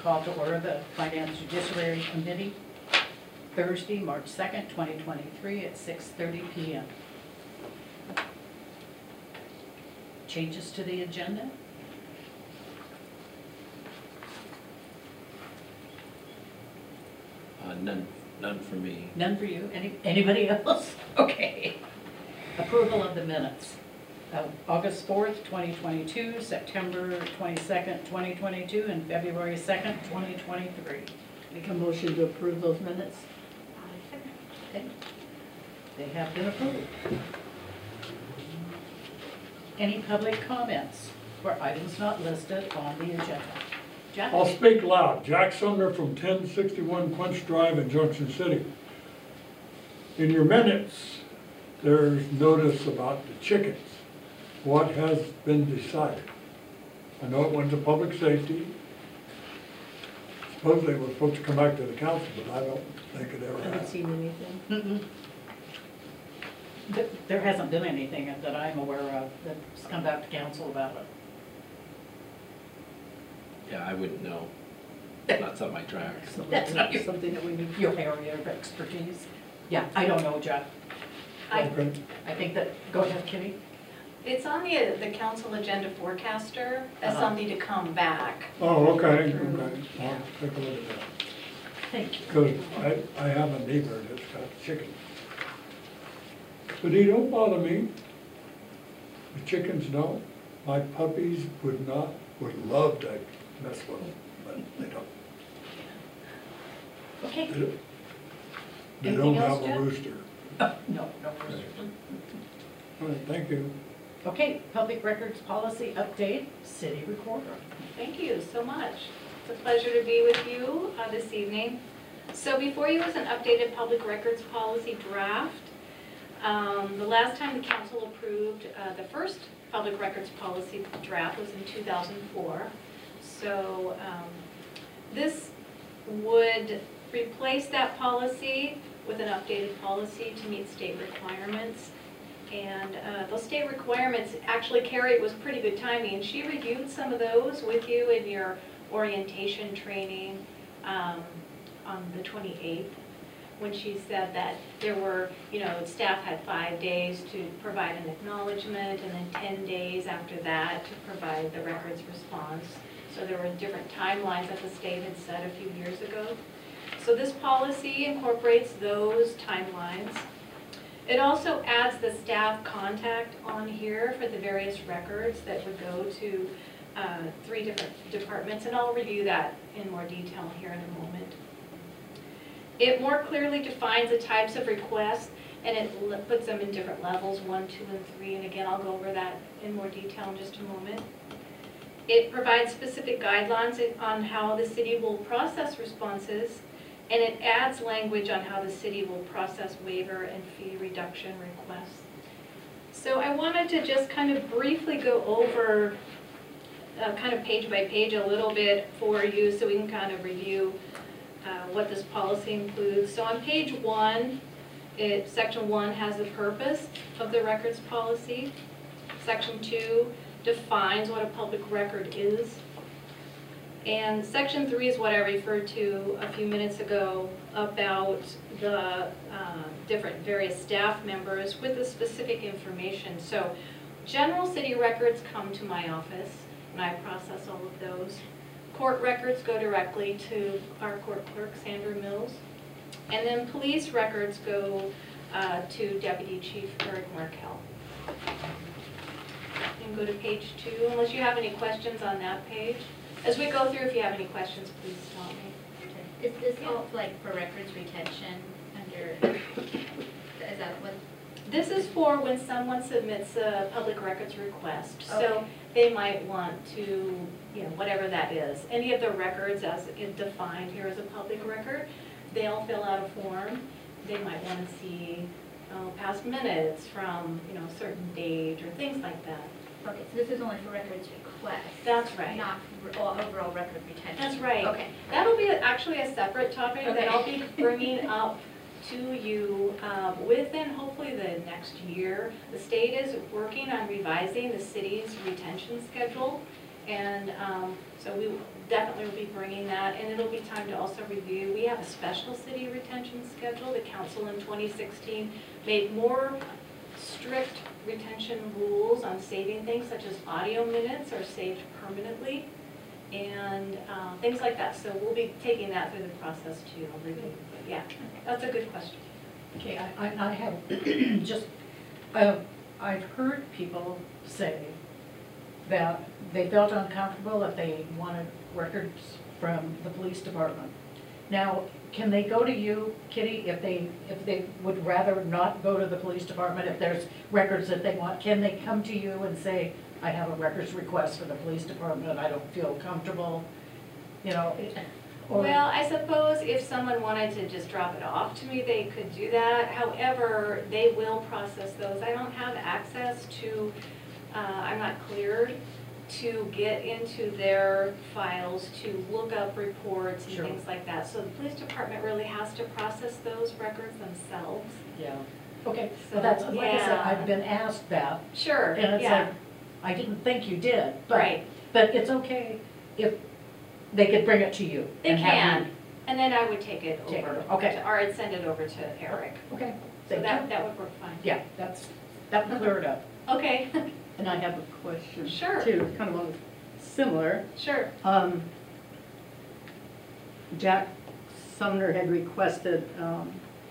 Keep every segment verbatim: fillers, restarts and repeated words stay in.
call to order the Finance Judiciary Committee Thursday, March second, twenty twenty-three at six thirty p m Changes to the agenda? Uh, none, none for me. None for you? Any, anybody else? Okay. Approval of the minutes of August fourth, twenty twenty-two, September twenty-second, twenty twenty-two, and February second, twenty twenty-three. Make a motion to approve those minutes. Okay. They have been approved. Any public comments for items not listed on the agenda? Jack? I'll speak loud. Jack Sumner from ten sixty-one Quince Drive in Junction City. In your minutes, there's notice about the chickens. What has been decided? I know it went to public safety. Supposedly it was supposed to come back to the council, but I don't think it ever I haven't has. seen anything. Mm-mm. Th- There hasn't been anything that I'm aware of that's come back to council about it. Yeah, I wouldn't know. Not something I track. So That's not your- something that we need. Your area of expertise. Yeah, I don't know, Jeff. I, Okay. I think that, go ahead, Kitty. it's on the, the council agenda forecaster as Uh-huh. something to come back. Oh, okay, okay. I'll take a look at that. Thank you. Because I, I have a neighbor that's got chickens. But he don't bother me. The chickens don't. My puppies would not, would love to mess with them, but they don't. Okay. They don't- They Anything don't else, have a Jeff? rooster. Oh, no, no worries. All right, thank you. Okay, public records policy update, city recorder. Thank you so much. It's a pleasure to be with you uh, this evening. So before you was an updated public records policy draft. Um, the last time the council approved uh, the first public records policy draft was in two thousand four. So um, this would replace that policy with an updated policy to meet state requirements. And uh, those state requirements, actually Carrie, was pretty good timing. She reviewed some of those with you in your orientation training um, on the twenty-eighth, when she said that there were, you know, staff had five days to provide an acknowledgement and then ten days after that to provide the records response. So there were different timelines that the state had set a few years ago. So this policy incorporates those timelines. It also adds the staff contact on here for the various records that would go to uh, three different departments, and I'll review that in more detail here in a moment. It more clearly defines the types of requests, and it puts them in different levels, one, two, and three, and again, I'll go over that in more detail in just a moment. It provides specific guidelines on how the city will process responses, and it adds language on how the city will process waiver and fee reduction requests. So I wanted to just kind of briefly go over uh, kind of page by page a little bit for you so we can kind of review uh, what this policy includes. So on page one, it, section one has the purpose of the records policy. Section two defines what a public record is. And section three is what I referred to a few minutes ago about the uh, different various staff members with the specific information. So general city records come to my office and I process all of those. Court records go directly to our court clerk, Sandra Mills. And then police records go uh, to Deputy Chief Eric Markel. And go to page two, unless you have any questions on that page. As we go through, if you have any questions, please stop me. Is this all like for records retention under, is that what? This is for when someone submits a public records request. So Okay. they might want to, you know, whatever that is. Any of the records as is defined here as a public record, they'll fill out a form. They might want to see uh, past minutes from, you know, a certain date or things like that. Okay, so this is only for records requests. That's right. Not for all overall record retention. That's right. Okay. That'll be actually a separate topic Okay. that I'll be bringing up to you um, within hopefully the next year. The state is working on revising the city's retention schedule, And um, so we definitely will be bringing that, and it'll be time to also review. We have a special city retention schedule. The council in twenty sixteen made more strict retention rules on saving things, such as audio minutes are saved permanently, and uh, things like that. So we'll be taking that through the process too, I'll review. But yeah, that's a good question. Okay, I, I I have just, uh, I've heard people say that they felt uncomfortable if they wanted records from the police department. Now, can they go to you, Kitty, if they, if they would rather not go to the police department, if there's records that they want, can they come to you and say, I have a records request for the police department, I don't feel comfortable, you know? or- Well, I suppose if someone wanted to just drop it off to me, they could do that. However, they will process those. I don't have access to, uh, I'm not cleared to get into their files to look up reports and Sure. things like that. So the police department really has to process those records themselves. Yeah, okay, So, well, that's, like I said, yeah. I've been asked that, Sure, and it's yeah, like, I didn't think you did, but, right. but it's okay if they could bring it to you. They and have can, you- and then I would take it Take over. it, okay. to- Or I'd send it over to Eric. Okay, So thank that, you. that would work fine. Yeah, that's, that would clear it up. Okay, And I have a question Sure. too, kind of on similar. sure. Um, Jack Sumner had requested, um,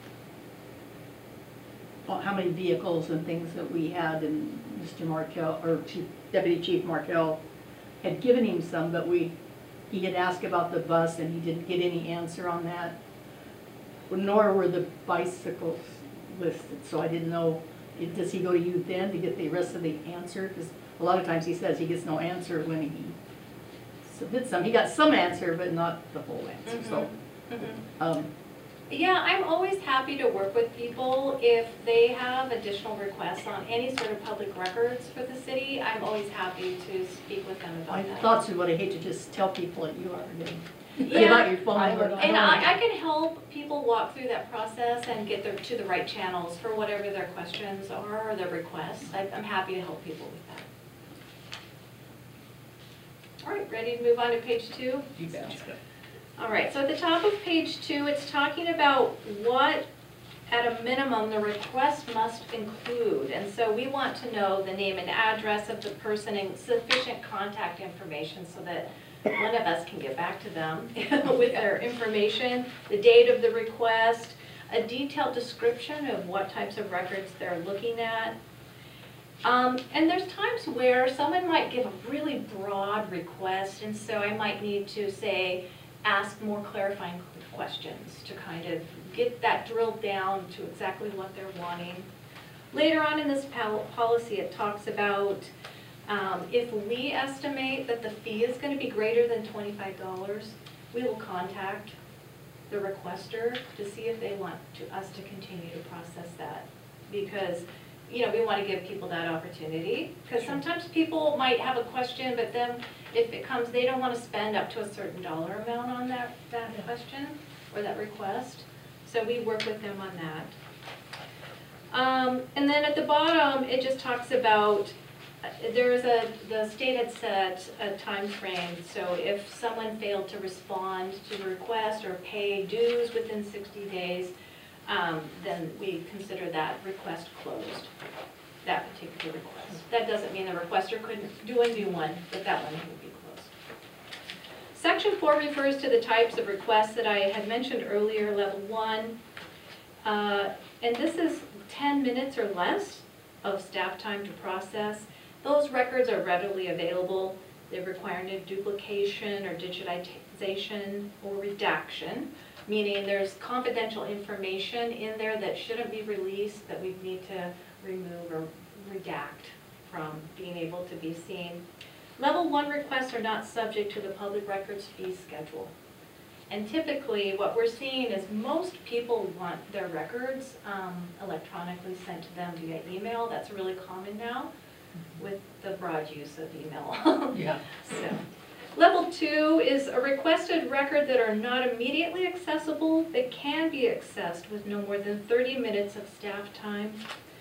well, how many vehicles and things that we had, and Mister Markel, or Chief, Deputy Chief Markel had given him some, but we, he had asked about the bus and he didn't get any answer on that. Nor were the bicycles listed, so I didn't know, if- does he go to you then to get the rest of the answer? Because a lot of times he says he gets no answer when he submits some. He got some answer, but not the whole answer, so, Mhm. um, Yeah, I'm always happy to work with people if they have additional requests on any sort of public records for the city. I'm always happy to speak with them my about that. thoughts are what I hate to just tell people that you already give Yeah. out your phone I number. would- don't And wanna- I, I can help people walk through that process and get them to the right channels for whatever their questions are or their requests. I- I'm happy to help people with that. All right, ready to move on to page two? You bet. All right, so at the top of page two, it's talking about what, at a minimum, the request must include. And so we want to know the name and address of the person and sufficient contact information so that one of us can get back to them with their information, the date of the request, a detailed description of what types of records they're looking at. Um, and there's times where someone might give a really broad request, and so I might need to say, ask more clarifying questions to kind of get that drilled down to exactly what they're wanting. Later on in this pol- policy, it talks about um, if we estimate that the fee is going to be greater than twenty-five dollars, we will contact the requester to see if they want to, us to continue to process that. Because, you know, we want to give people that opportunity. Because sometimes people might have a question, but then if it comes, they don't want to spend up to a certain dollar amount on that, that Yeah. question or that request. So we work with them on that. Um, and then at the bottom, it just talks about, uh, there is a, the state had set a time frame. So if someone failed to respond to the request or pay dues within sixty days, um, then we consider that request closed, that particular request. That doesn't mean the requester couldn't do a new one, but that one would be closed. Section four refers to the types of requests that I had mentioned earlier, level one. Uh, and this is ten minutes or less of staff time to process. Those records are readily available. They require no duplication or digitization or redaction, meaning there's confidential information in there that shouldn't be released that we need to remove or redact from being able to be seen. Level one requests are not subject to the public records fee schedule. And typically what we're seeing is most people want their records um, electronically sent to them via email. That's really common now with the broad use of email. Yeah. So, level two is a requested record that are not immediately accessible but can be accessed with no more than thirty minutes of staff time.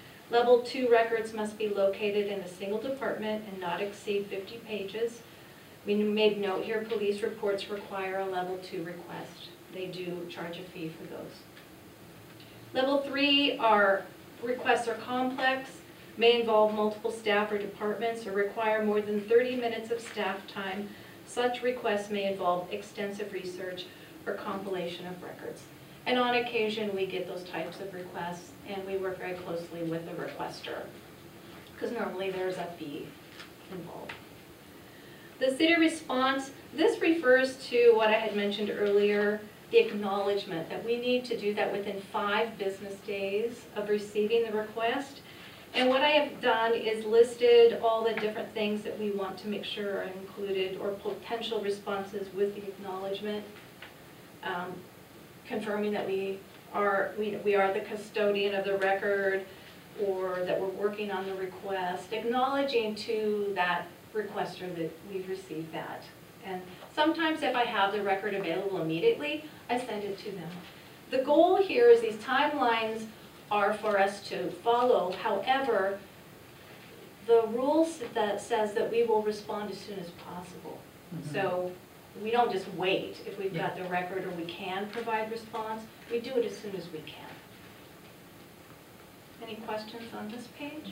Level two records must be located in a single department and not exceed fifty pages. We made note here, police reports require a level two request. They do charge a fee for those. Level three are requests are complex, may involve multiple staff or departments, or require more than thirty minutes of staff time. Such requests may involve extensive research or compilation of records. And on occasion, we get those types of requests, and we work very closely with the requester, because normally there's a fee involved. The city response, this refers to what I had mentioned earlier, the acknowledgement that we need to do that within five business days of receiving the request. And what I have done is listed all the different things that we want to make sure are included, or potential responses with the acknowledgement, um, confirming that we are, we, we are the custodian of the record, or that we're working on the request, acknowledging to that requester that we've received that. And sometimes if I have the record available immediately, I send it to them. The goal here is these timelines are for us to follow. However, the rules that says that we will respond as soon as possible. Mhm. So we don't just wait if we've got the record or we can provide response. We do it as soon as we can. Any questions on this page?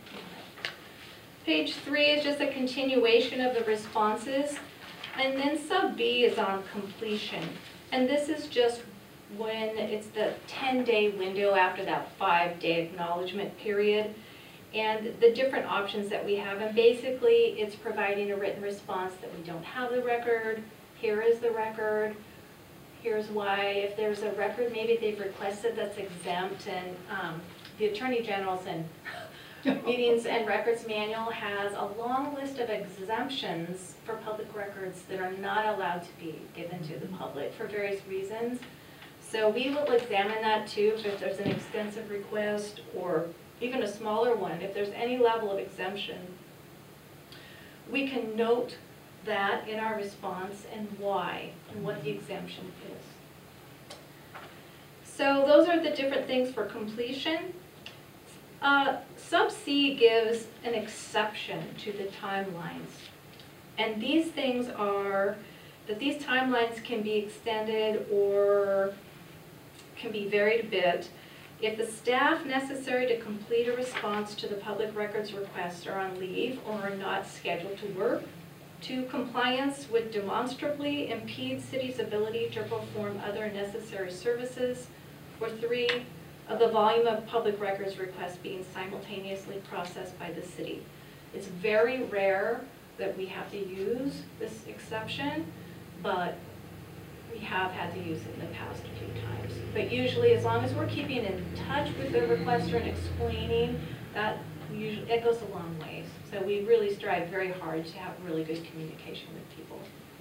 Page three is just a continuation of the responses. And then sub B is on completion. And this is just when it's the ten-day window after that five-day acknowledgement period, and the different options that we have. And basically, it's providing a written response that we don't have the record, here is the record, here's why. If there's a record maybe they've requested that's exempt, and um, the Attorney General's and Meetings and Records Manual has a long list of exemptions for public records that are not allowed to be given to the public for various reasons. So we will examine that too, if there's an extensive request or even a smaller one, if there's any level of exemption. We can note that in our response and why and what the exemption is. So those are the different things for completion. Uh, sub C gives an exception to the timelines. And these things are that these timelines can be extended or can be varied a bit if the staff necessary to complete a response to the public records request are on leave or are not scheduled to work. Two, compliance would demonstrably impede city's ability to perform other necessary services. Or three, of the volume of public records requests being simultaneously processed by the city. It's very rare that we have to use this exception, but we have had to use it in the past a few times. But usually, as long as we're keeping in touch with the requester and explaining, that usually, it goes a long ways. So we really strive very hard to have really good communication with people.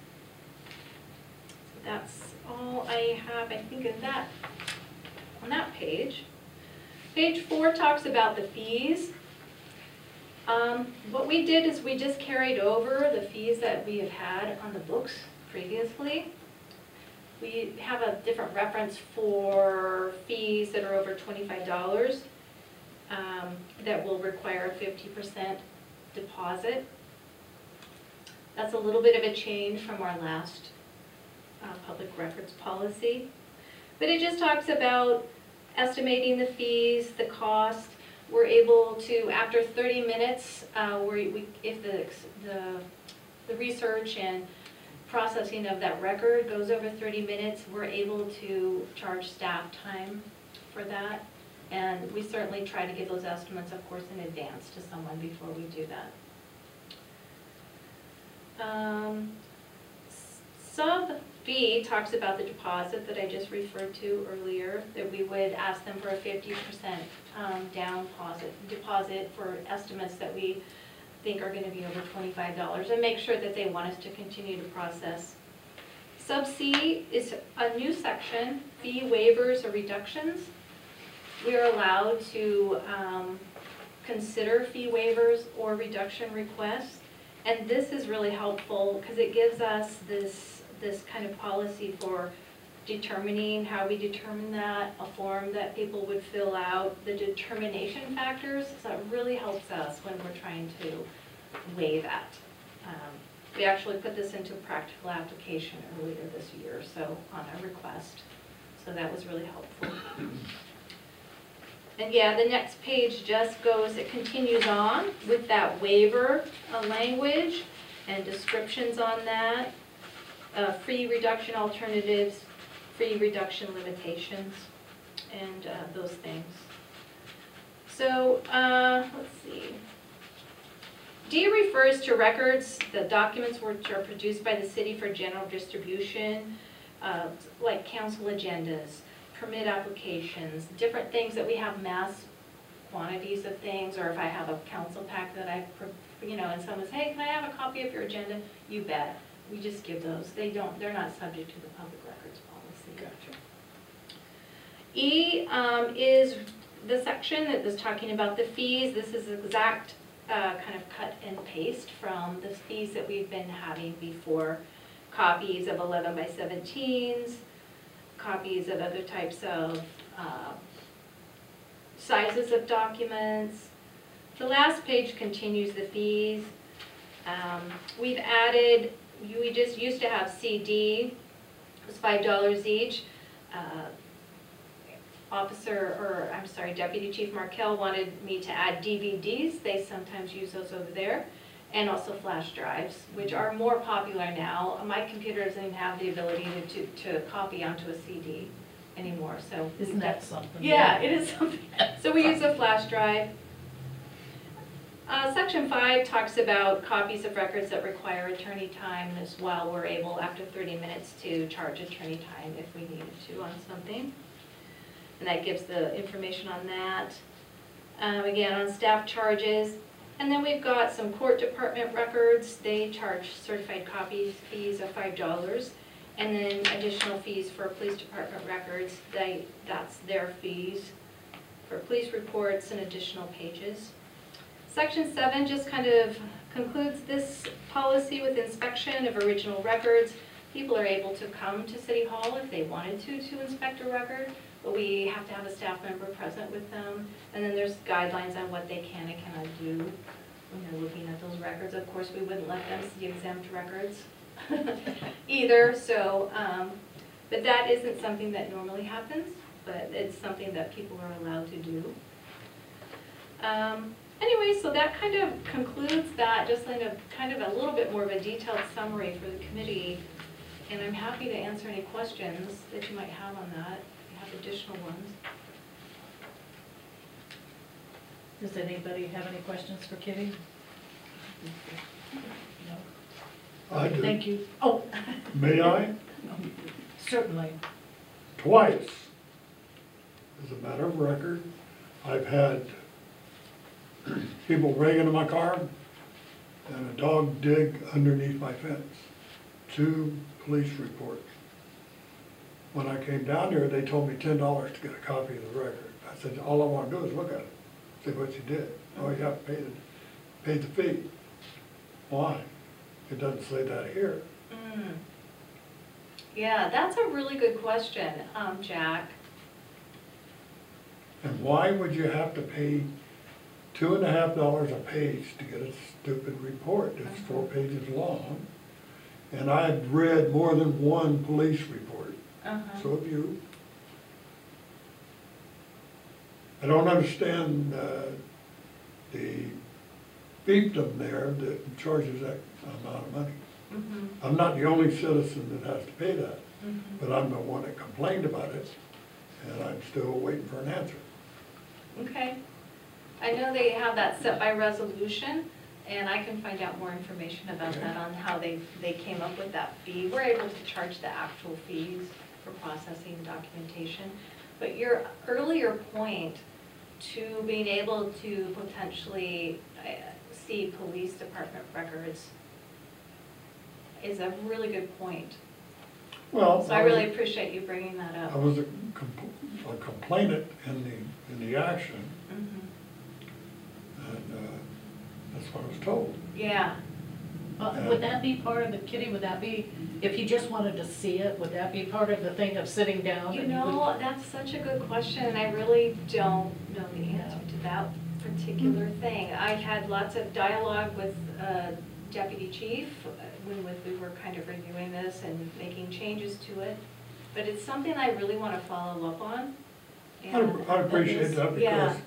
So that's all I have, I think, in that, on that page. Page four talks about the fees. Um, what we did is we just carried over the fees that we have had on the books previously. We have a different reference for fees that are over twenty-five dollars um, that will require a fifty percent deposit. That's a little bit of a change from our last uh, public records policy. But it just talks about estimating the fees, the cost. We're able to, after thirty minutes, uh, we, we, if the, the, the research and processing of that record goes over thirty minutes, we're able to charge staff time for that. And we certainly try to give those estimates, of course, in advance to someone before we do that. Um, sub B talks about the deposit that I just referred to earlier, that we would ask them for a fifty percent um, down deposit, deposit for estimates that we think are going to be over twenty-five dollars, and make sure that they want us to continue to process. Sub C is a new section, fee waivers or reductions. We are allowed to um, consider fee waivers or reduction requests, and this is really helpful because it gives us this, this kind of policy for determining how we determine that, a form that people would fill out, the determination factors, so it really helps us when we're trying to weigh that. Um, We actually put this into practical application earlier this year, so on a request. So that was really helpful. And yeah, the next page just goes, it continues on with that waiver uh, language and descriptions on that. Uh, free reduction alternatives, free reduction limitations, and uh, those things. So, uh, let's see. D refers to records, the documents which are produced by the city for general distribution, uh, like council agendas, permit applications, different things that we have mass quantities of things, or if I have a council pack that I, you know, and someone says, hey, can I have a copy of your agenda? You bet. We just give those. They don't, they're not subject to the public records policy. Gotcha. E um, is the section that is talking about the fees. This is exact uh, kind of cut and paste from the fees that we've been having before. Copies of eleven by seventeens, copies of other types of uh, sizes of documents. The last page continues the fees. Um, we've added, we just used to have C D, it was five dollars each. Uh, Officer, or I'm sorry, Deputy Chief Markell wanted me to add D V Ds. They sometimes use those over there. And also flash drives, which are more popular now. My computer doesn't even have the ability to, to, to copy onto a C D anymore, so. Isn't that something? Yeah, it is something. So we use a flash drive. Uh, section five talks about copies of records that require attorney time as well. We're able, after thirty minutes, to charge attorney time if we needed to on something. And that gives the information on that. Um, again, on staff charges. And then we've got some court department records. They charge certified copies fees of five dollars. And then additional fees for police department records. They, that's their fees for police reports and additional pages. Section seven just kind of concludes this policy with inspection of original records. People are able to come to City Hall if they wanted to to inspect a record, but we have to have a staff member present with them. And then there's guidelines on what they can and cannot do when they're looking at those records. Of course, we wouldn't let them see exempt records either, so, um, but that isn't something that normally happens, but it's something that people are allowed to do. Um, anyway, so that kind of concludes that, just in a kind of a little bit more of a detailed summary for the committee. And I'm happy to answer any questions that you might have on that, if you have additional ones. Does anybody have any questions for Kitty? No? I do. Thank you. Oh. May I? Certainly. Twice, as a matter of record, I've had people break into my car and a dog dig underneath my fence. Two police reports. When I came down here, they told me ten dollars to get a copy of the record. I said, all I want to do is look at it, see what you did. Oh, you have to pay the, pay the fee. Why? It doesn't say that here. Mm. Yeah, that's a really good question, um, Jack. And why would you have to pay two and a half dollars a page to get a stupid report? It's four pages long. And I've read more than one police report. Uh-huh. So have you. I don't understand uh, the fiefdom there that charges that amount of money. Mm-hmm. I'm not the only citizen that has to pay that, Mm-hmm. but I'm the one that complained about it, and I'm still waiting for an answer. Okay. I know they have that set by resolution, and I can find out more information about Okay. that on how they, they came up with that fee. We're able to charge the actual fees for processing documentation. But your earlier point to being able to potentially uh, see police department records is a really good point. Well, So I really appreciate you bringing that I up. was a compl- a complainant in the, in the action, Mhm. and uh, that's what I was told. Yeah. Uh, Would that be part of the, Kitty, would that be, if you just wanted to see it, would that be part of the thing of sitting down? You and would- know, that's such a good question, and I really don't know the answer to that particular thing. I had lots of dialogue with uh, deputy chief uh, when with- we were kind of reviewing this and making changes to it. But it's something I really want to follow up on. I'd, and I'd appreciate is- that yeah. because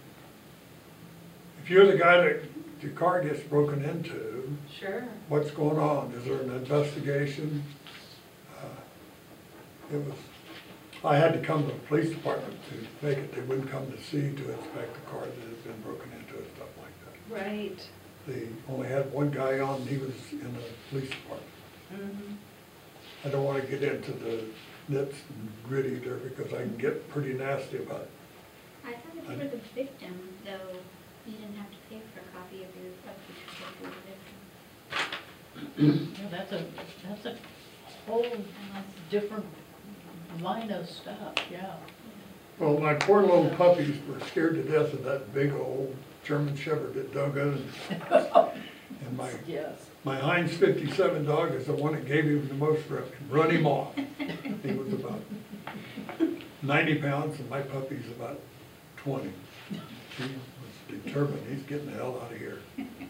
if you're the guy that your car gets broken into, Sure. what's going on? Is there an investigation? Uh, It was, I had to come to the police department to make it, they wouldn't come to see to inspect the car that had been broken into and stuff like that. Right. They only had one guy on, he was in the police department. Mhm. I don't wanna get into the nits and gritty there because I can get pretty nasty about it. I thought if you were the victim, though, you didn't have to pay for a copy of your, of the certificate of the victim. Yeah, that's a, that's a whole Unless, different line of stuff, yeah. Well, my poor little puppies were scared to death of that big old German Shepherd that dug in. And my, Yes. my Heinz fifty-seven dog is the one that gave him the most run, run him off. He was about ninety pounds and my puppy's about twenty. He was determined, he's getting the hell out of here.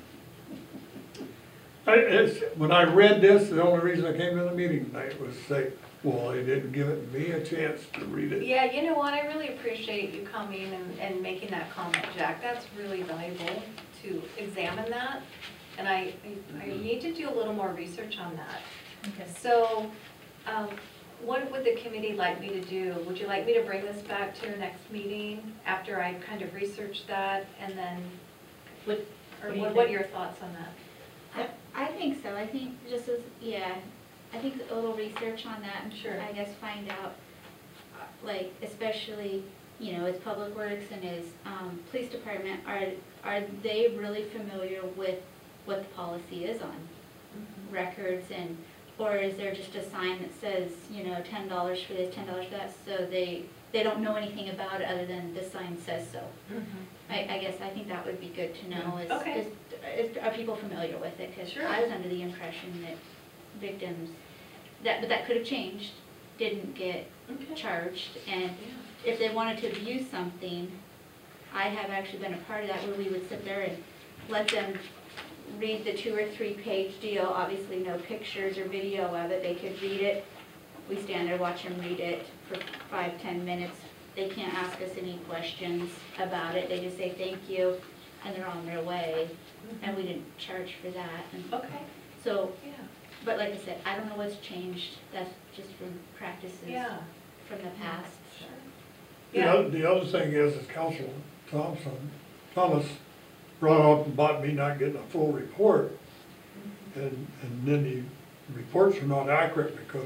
I, it's, when I read this, the only reason I came to the meeting tonight was to say, well, they didn't give it me a chance to read it. Yeah, you know what, I really appreciate you coming and, and making that comment, Jack. That's really valuable to examine that. And I, I I need to do a little more research on that. Okay. So, um, what would the committee like me to do? Would you like me to bring this back to your next meeting after I kind of research that and then, What, or What do you what what are think? your thoughts on that? I, I think so, I think just as, yeah, I think a little research on that. and Sure. I guess find out, uh, like, especially, you know, as Public Works and as, um, Police Department, are, are they really familiar with what the policy is on records and, or is there just a sign that says, you know, ten dollars for this, ten dollars for that, so they, they don't know anything about it other than the sign says so. I, I guess I think that would be good to know, is, Okay. is, is, are people familiar with it? Because Sure. I was under the impression that victims, that, but that could have changed, didn't get Okay. charged, and Yeah. if they wanted to view something, I have actually been a part of that, where we would sit there and let them read the two or three page deal, obviously no pictures or video of it, they could read it. We stand there, watch them read it for five, ten minutes. They can't ask us any questions about it, they just say thank you, and they're on their way, and we didn't charge for that. And Okay, so, yeah, but like I said, I don't know what's changed, that's just from practices yeah. from the past. Sure. The Yeah. other, the other thing is, is Council Thompson, Thomas brought up about me not getting a full report. And, and then the reports are not accurate because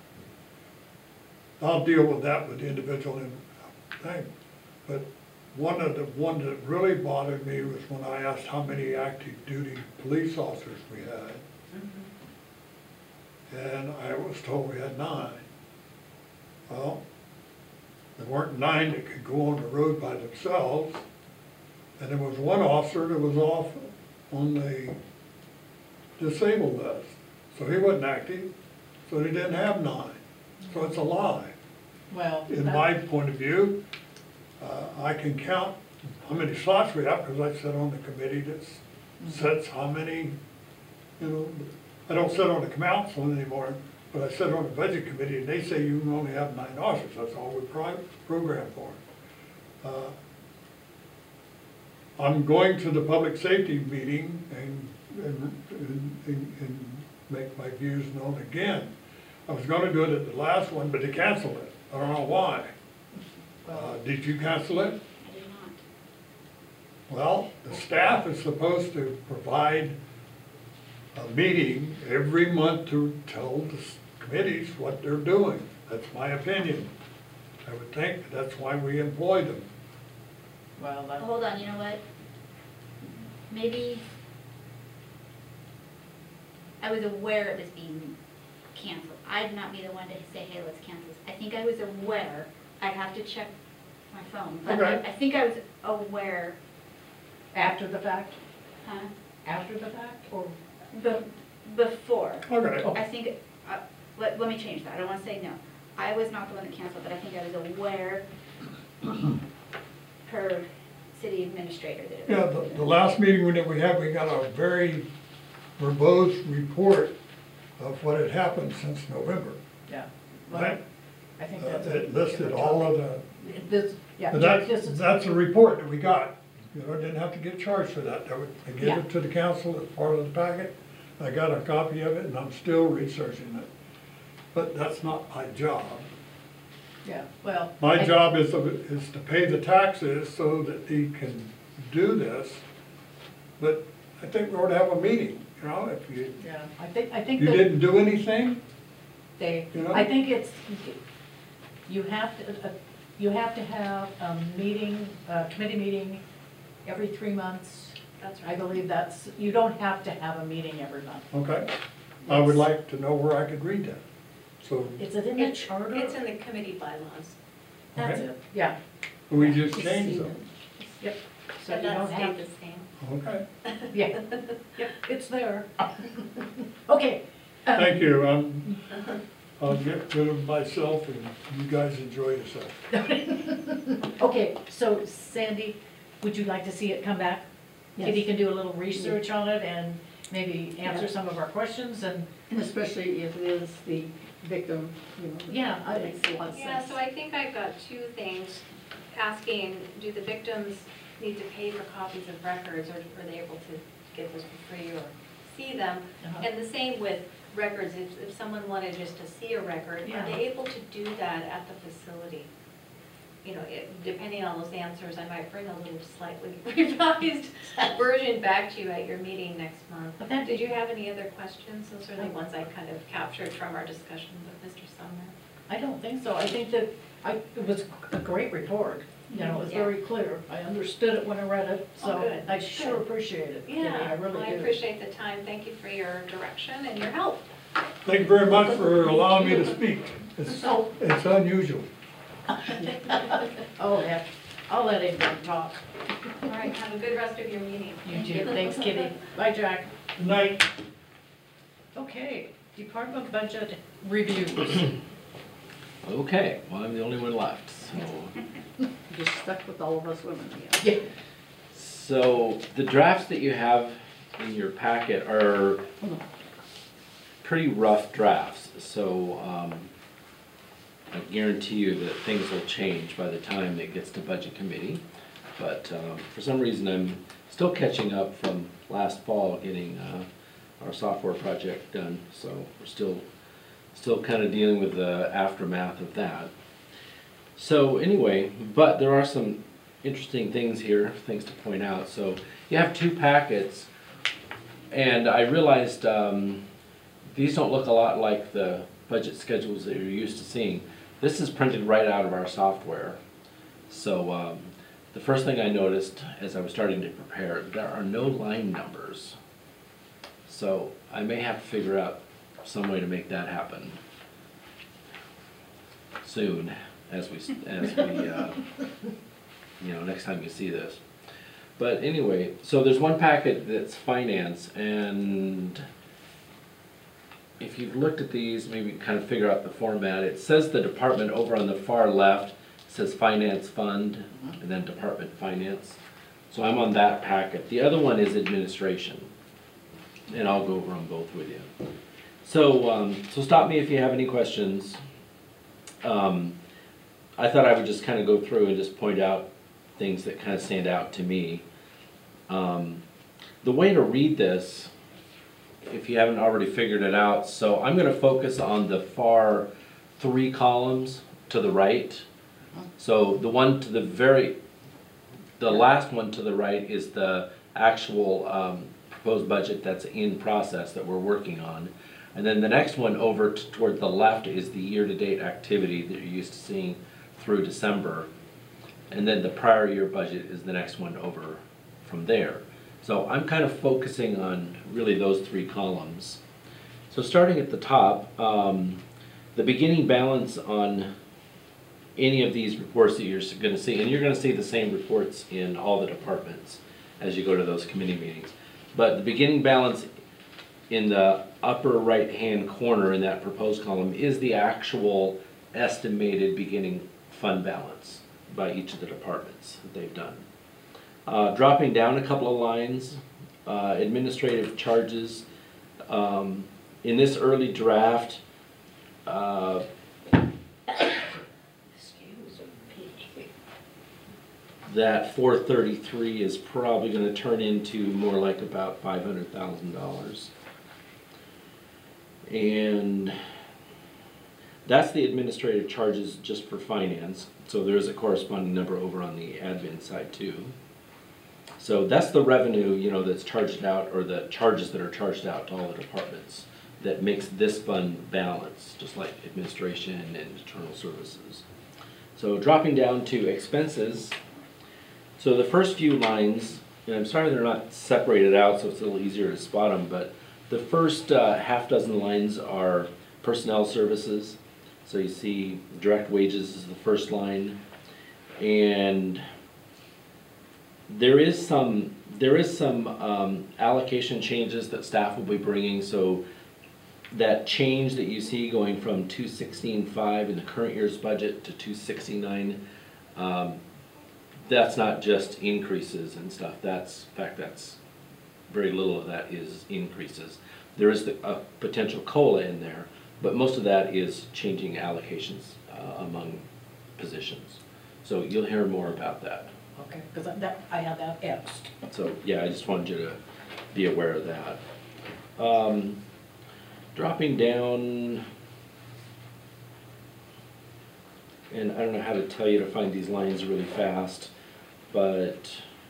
I'll deal with that with the individual in- thing. But one of the, one that really bothered me was when I asked how many active duty police officers we had. And I was told we had nine. Well, there weren't nine that could go on the road by themselves. And there was one officer that was off on the disabled list. So he wasn't active, so they didn't have nine. So it's a lie. Well. In that- my point of view, uh, I can count how many slots we have because I sit on the committee that sets how many, you know, I don't sit on the council anymore, but I sit on the budget committee and they say you can only have nine officers. That's all we pro- program for. Uh, I'm going to the public safety meeting and, and, and, and make my views known again. I was gonna do it at the last one, but they canceled it. I don't know why. Uh, did you cancel it? I did not. Well, the staff is supposed to provide a meeting every month to tell the s- committees what they're doing. That's my opinion. I would think that's why we employ them. Well, that. Hold on, you know what? Maybe I was aware it was being canceled. I'd not be the one to say, hey, let's cancel this. I think I was aware, I'd have to check my phone, but I, Okay. I think I was aware, After the fact? huh? After the fact, or? Be- before. Okay. I think, uh, let, let me change that, I don't wanna say no. I was not the one that canceled, but I think I was aware per city administrator that it was. Yeah, the, the last meeting we did, we had, we got a very verbose report of what had happened since November. Yeah. Well, Right? I think Uh, that's. a It listed different all topic. of the, This, yeah, but Jack, this that's, is. that's a report that we got. You know, didn't have to get charged for that. That would- I gave Yeah. it to the council as part of the packet. I got a copy of it and I'm still researching it. But that's not my job. Yeah, well. My I- job is to, is to pay the taxes so that he can do this. But I think we ought to have a meeting, you know, if you, Yeah, I think, I think you that didn't do anything, they, you know? I think it's, you have to, uh, you have to have a meeting, a committee meeting every three months. That's I right. believe that's, you don't have to have a meeting every month. okay? I would like to know where I could read that. So Is it in the It's- charter? It's in the committee bylaws. That's Okay. it, yeah, we just changed them. yep. So And you that don't stayed have, the same. Okay, yeah, yep, it's there. Okay. um, thank you. Um, I'll get rid of myself and you guys enjoy yourself. Okay, so Sandy, would you like to see it come back? Kitty Yes. can do a little research on it and maybe answer Yeah. some of our questions and, And especially if it is the victim, you know. Yeah, I- That makes a lot of sense. Yeah, so I think I've got two things, asking, do the victims need to pay for copies of records, or are they able to get those for free or see them? Uh-huh. And the same with records, if, if someone wanted just to see a record, Yeah. are they able to do that at the facility? You know, it, depending on those answers, I might bring a little slightly revised version back to you at your meeting next month. But that- Did you have any other questions? Those are the ones I kind of captured from our discussion with Mister Sumner. I don't think so. I think that, I, it was a great report. You know, it was Yeah. very clear. I understood it when I read it, Oh, so good, I sure good. appreciate it. Kitty, Yeah, I really well, I do. appreciate the time. Thank you for your direction and your help. Thank you very much for allowing me to speak. It's, So, it's unusual. oh, yeah, I'll let him talk. All right, have a good rest of your meeting. You too. Thanks, Kitty. Bye, Jack. Good night. Okay, department budget reviews. Okay, well, I'm the only one left, so. Just stuck with all of us women. Yeah. So the drafts that you have in your packet are pretty rough drafts, so um, I guarantee you that things will change by the time it gets to budget committee. But um, for some reason, I'm still catching up from last fall, getting uh, our software project done, so we're still, still kind of dealing with the aftermath of that. So anyway, but there are some interesting things here, things to point out. So you have two packets, and I realized um, these don't look a lot like the budget schedules that you're used to seeing. This is printed right out of our software. So um, the first thing I noticed as I was starting to prepare, there are no line numbers. So I may have to figure out some way to make that happen soon, as we, as we, uh, you know, next time you see this. But anyway, so there's one packet that's finance, and if you've looked at these, maybe kind of figure out the format. It says the department over on the far left, says finance fund, and then department finance. So I'm on that packet. The other one is administration, and I'll go over them both with you. So, um, so stop me if you have any questions. Um, I thought I would just kind of go through and just point out things that kind of stand out to me. Um, the way to read this, if you haven't already figured it out, so I'm going to focus on the far three columns to the right. So the one to the very, the last one to the right is the actual um, proposed budget that's in process that we're working on. And then the next one over t toward the left is the year-to-date activity that you're used to seeing through December. And then the prior year budget is the next one over from there. So I'm kind of focusing on really those three columns. So starting at the top, um, the beginning balance on any of these reports that you're going to see, and you're going to see the same reports in all the departments as you go to those committee meetings. But the beginning balance in the upper right-hand corner in that proposed column is the actual estimated beginning fund balance by each of the departments that they've done. Uh, dropping down a couple of lines, uh, administrative charges, Um, in this early draft, uh, Excuse me. that four thirty-three is probably gonna turn into more like about five hundred thousand dollars. And that's the administrative charges just for finance, so there's a corresponding number over on the admin side too. So that's the revenue, you know, that's charged out, or the charges that are charged out to all the departments that makes this fund balance, just like administration and internal services. So dropping down to expenses, so the first few lines, and I'm sorry they're not separated out so it's a little easier to spot them, but the first uh, half dozen lines are personnel services. So you see direct wages is the first line, and there is some there is some um, allocation changes that staff will be bringing. So that change that you see going from two sixteen five in the current year's budget to two sixty-nine, um, that's not just increases and stuff. That's in fact that's very little of that is increases. There is the, a potential COLA in there, but most of that is changing allocations uh, among positions. So you'll hear more about that. Okay, because that, I had that Xed. So yeah, I just wanted you to be aware of that. Um, dropping down, and I don't know how to tell you to find these lines really fast, but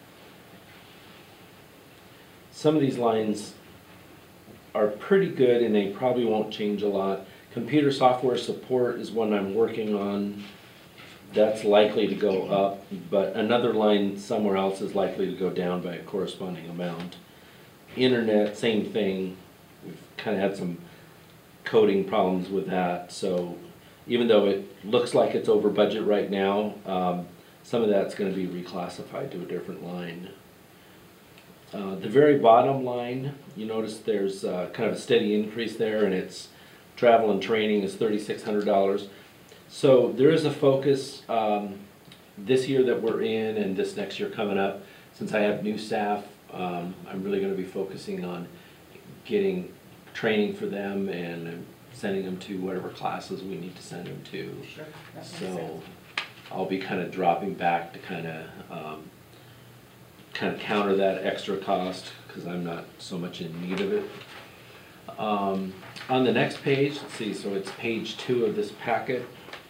some of these lines are pretty good and they probably won't change a lot. Computer software support is one I'm working on. That's likely to go up, but another line somewhere else is likely to go down by a corresponding amount. Internet, same thing. We've kind of had some coding problems with that, so even though it looks like it's over budget right now, um, some of that's going to be reclassified to a different line. Uh, the very bottom line, you notice there's uh, kind of a steady increase there, and it's travel and training is thirty-six hundred dollars. So there is a focus um, this year that we're in and this next year coming up. Since I have new staff, um, I'm really going to be focusing on getting training for them and sending them to whatever classes we need to send them to. Sure, that makes sense. So I'll be kind of dropping back to kind of um, kind of counter that extra cost because I'm not so much in need of it. Um, on the next page, let's see, so it's page two of this packet.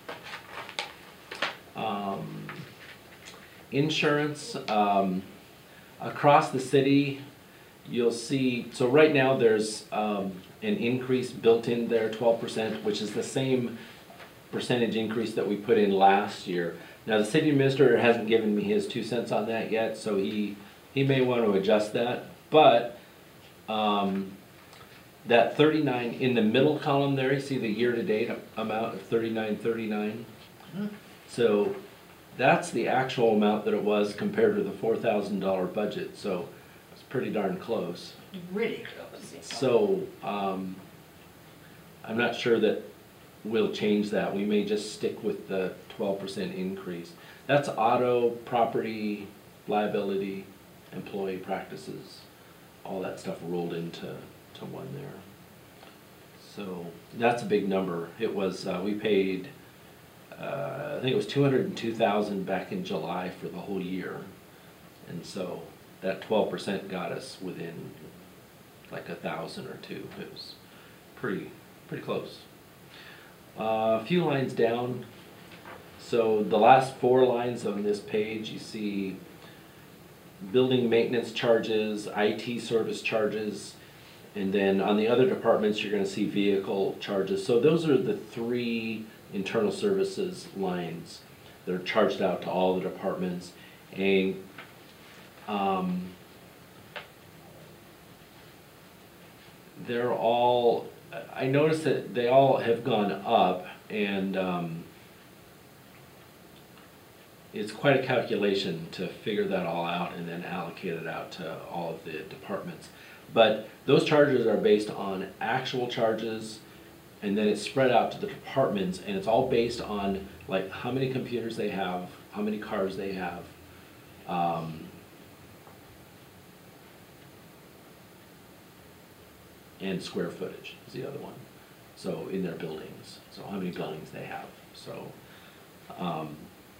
Um, insurance, um, across the city, you'll see, so right now there's um, an increase built in there, twelve percent, which is the same percentage increase that we put in last year. Now the city administrator hasn't given me his two cents on that yet, so he, he may want to adjust that, but um, that thirty-nine, in the middle column there, you see the year-to-date amount of thirty-nine thirty-nine. Hmm. So that's the actual amount that it was compared to the four thousand dollar budget, so it's pretty darn close. Really close. So um, I'm not sure that we'll change that. We may just stick with the twelve percent increase. That's auto, property, liability, employee practices, all that stuff rolled into to one there. So that's a big number. It was, uh, we paid, uh, I think it was two hundred two thousand back in July for the whole year. And so that twelve percent got us within like a thousand or two. It was pretty, pretty close. Uh, a few lines down, so the last four lines on this page, you see building maintenance charges, I T service charges, and then on the other departments, you're going to see vehicle charges. So those are the three internal services lines that are charged out to all the departments. And um, they're all, I noticed that they all have gone up, and um, it's quite a calculation to figure that all out and then allocate it out to all of the departments. But those charges are based on actual charges, and then it's spread out to the departments, and it's all based on like how many computers they have, how many cars they have. Um, and square footage is the other one. So in their buildings, so how many buildings they have, so. um,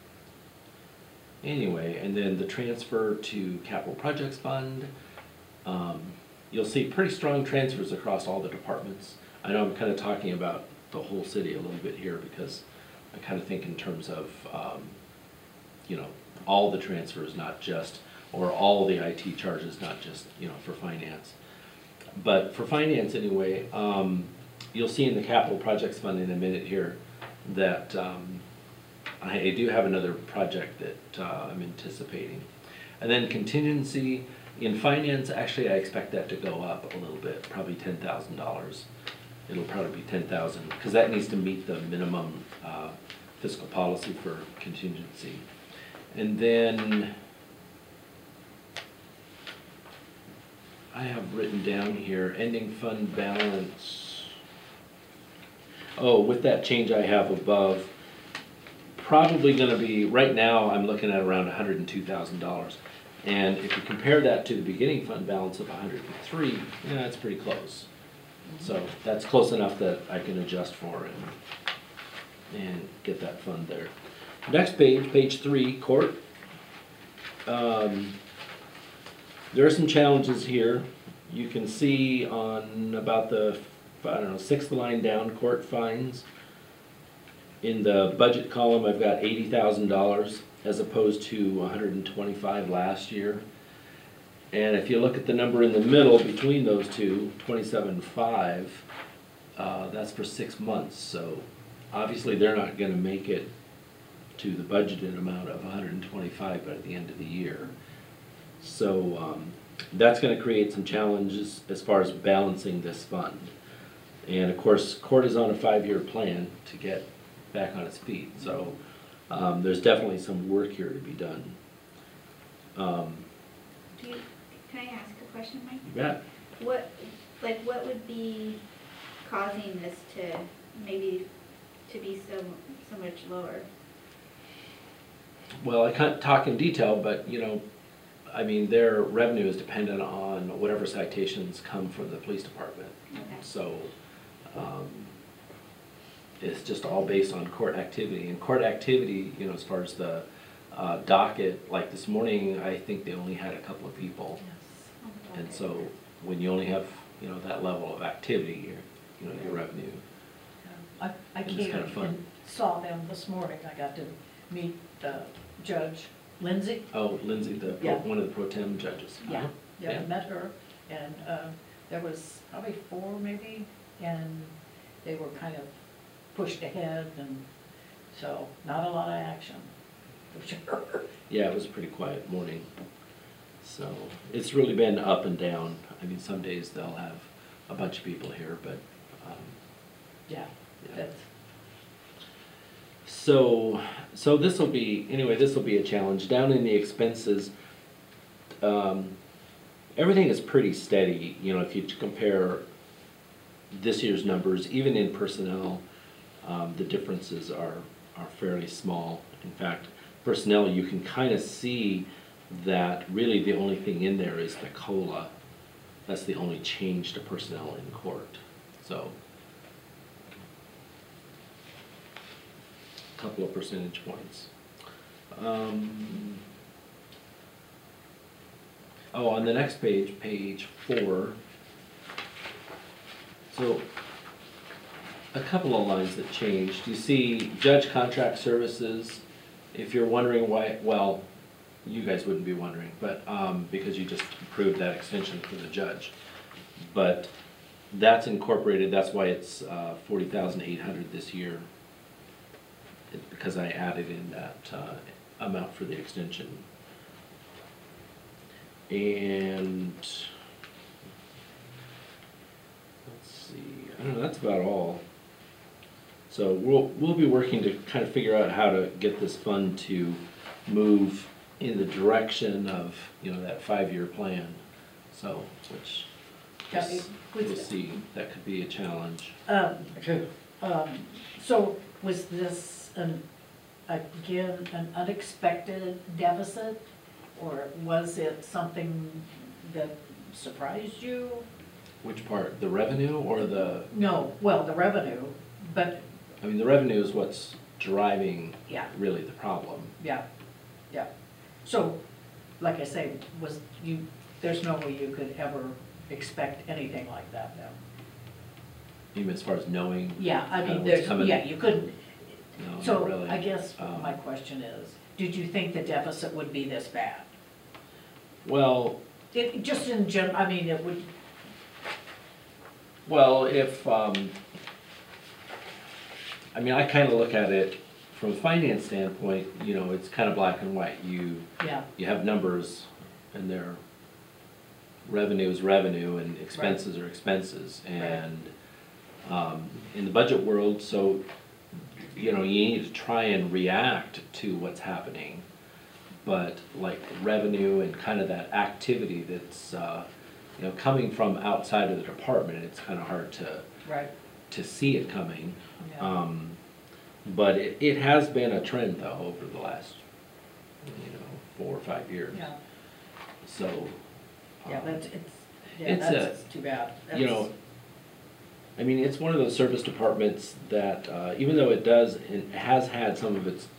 Anyway, and then the transfer to capital projects fund, um, you'll see pretty strong transfers across all the departments. I know I'm kind of talking about the whole city a little bit here because I kind of think in terms of, um, you know, all the transfers, not just, or all the I T charges, not just, you know, for finance. But for finance anyway, um, you'll see in the capital projects fund in a minute here that um, I do have another project that uh, I'm anticipating. And then contingency in finance, actually I expect that to go up a little bit, probably ten thousand dollars. It'll probably be ten thousand dollars because that needs to meet the minimum uh, fiscal policy for contingency. And then I have written down here ending fund balance. Oh, with that change I have above, probably gonna be, right now, I'm looking at around one hundred two thousand dollars. And if you compare that to the beginning fund balance of one hundred three, yeah, that's pretty close. So that's close enough that I can adjust for and, and get that fund there. Next page, page three, court. Um, there are some challenges here. You can see on about the, I don't know, sixth line down, court fines. In the budget column, I've got eighty thousand dollars as opposed to one hundred twenty-five last year. And if you look at the number in the middle between those two, twenty-seven five, uh, that's for six months. So obviously they're not gonna make it to the budgeted amount of one hundred twenty-five by the end of the year. So um, that's gonna create some challenges as far as balancing this fund. And of course, court is on a five-year plan to get back on its feet. So um, there's definitely some work here to be done. Um, Do you, can I ask a question, Mike? you bet. What, like, what would be causing this to maybe to be so so much lower? Well, I can't talk in detail, but you know, I mean, their revenue is dependent on whatever citations come from the police department. Okay. So um, it's just all based on court activity. And court activity, you know, as far as the uh, docket, like this morning, I think they only had a couple of people. Yes. And so when you only have, you know, that level of activity, your, you know, your revenue. I, I It was came kinda fun. and saw them this morning. I got to meet the judge, Lindsay. Oh, Lindsay, the, pro- Yeah. one of the pro tem judges. Yeah, Uh-huh. yeah, I Yeah. met her, and uh, there was probably four maybe, and they were kind of pushed ahead, and so not a lot of action, for sure. Yeah, it was a pretty quiet morning. So it's really been up and down. I mean, some days they'll have a bunch of people here, but, um, Yeah, yeah. that's, So, so this will be, anyway, this will be a challenge. Down in the expenses, um, everything is pretty steady, you know, if you compare this year's numbers, even in personnel, um, the differences are, are fairly small. In fact, personnel, you can kind of see that really the only thing in there is the COLA. That's the only change to personnel in court, so. Couple of percentage points. Um, oh, on the next page, page four. So, a couple of lines that changed. You see judge contract services. If you're wondering why, well, you guys wouldn't be wondering, but um, because you just approved that extension for the judge. But that's incorporated, that's why it's uh, forty thousand eight hundred this year. It's because I added in that uh, amount for the extension. And let's see, I don't know, that's about all. So we'll, we'll be working to kind of figure out how to get this fund to move in the direction of, you know, that five-year plan. So, which Yeah, we'll, it- we'll see, that could be a challenge. um, um, so was this an, again, an unexpected deficit? Or was it something that surprised you? Which part, the revenue or the, No, well, the revenue, but, I mean, the revenue is what's driving yeah, really the problem. yeah, yeah. So, like I say, was you, there's no way you could ever expect anything like that now. Even as far as knowing. Yeah, I uh, mean, what's there's, coming. yeah, you couldn't, No, not so really. I guess Um, my question is, did you think the deficit would be this bad? Well, It, just in gen, I mean, it would, well, if, um, I mean, I kind of look at it from a finance standpoint, you know, it's kind of black and white. You, yeah, you have numbers and their revenue is revenue and expenses are expenses. And, um, in the budget world, so, you know, you need to try and react to what's happening. But like revenue and kind of that activity that's, uh, you know, coming from outside of the department, it's kind of hard to, right, to see it coming. yeah, Um, but it, it has been a trend though over the last, you know, four or five years. yeah, So. yeah, um, that's, it's, yeah, it's a- that's too bad. You know, I mean, it's one of those service departments that, uh, even though it does, and has had some of its,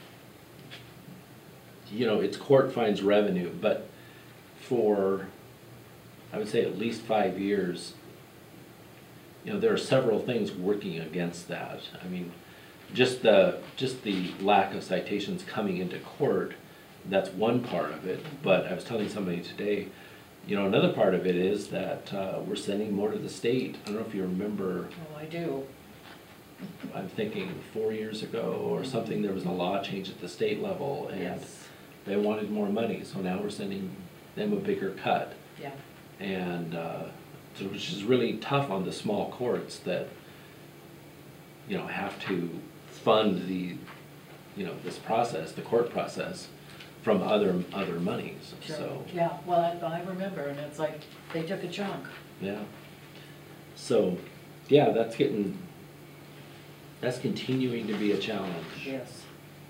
you know, its court fines revenue, but for, I would say at least five years, you know, there are several things working against that. I mean, just the, just the lack of citations coming into court, that's one part of it. But I was telling somebody today, you know, another part of it is that uh, we're sending more to the state. I don't know if you remember, Oh, I do, I'm thinking four years ago or something, there was a law change at the state level and yes, they wanted more money, so now we're sending them a bigger cut. yeah, And, uh, so which is really tough on the small courts that, you know, have to fund the, you know, this process, the court process, from other, other monies, sure, so, yeah, well, I, I remember, and it's like, they took a chunk, yeah. So, yeah, that's getting, that's continuing to be a challenge. yes.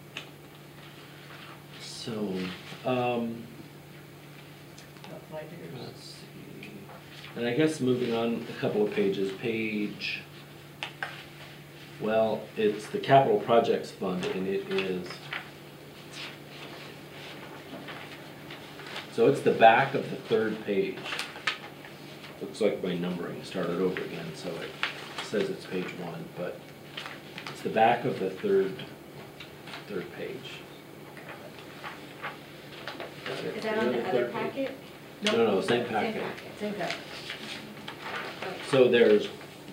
So, um, About five years. let's see, and I guess moving on a couple of pages, page, well, it's the capital projects fund, and it is, so it's the back of the third page. Looks like my numbering started over again, so it says it's page one, but it's the back of the third, third page. Is that on the other Third page. packet? No, no, same Same packet. packet. Think that, So there's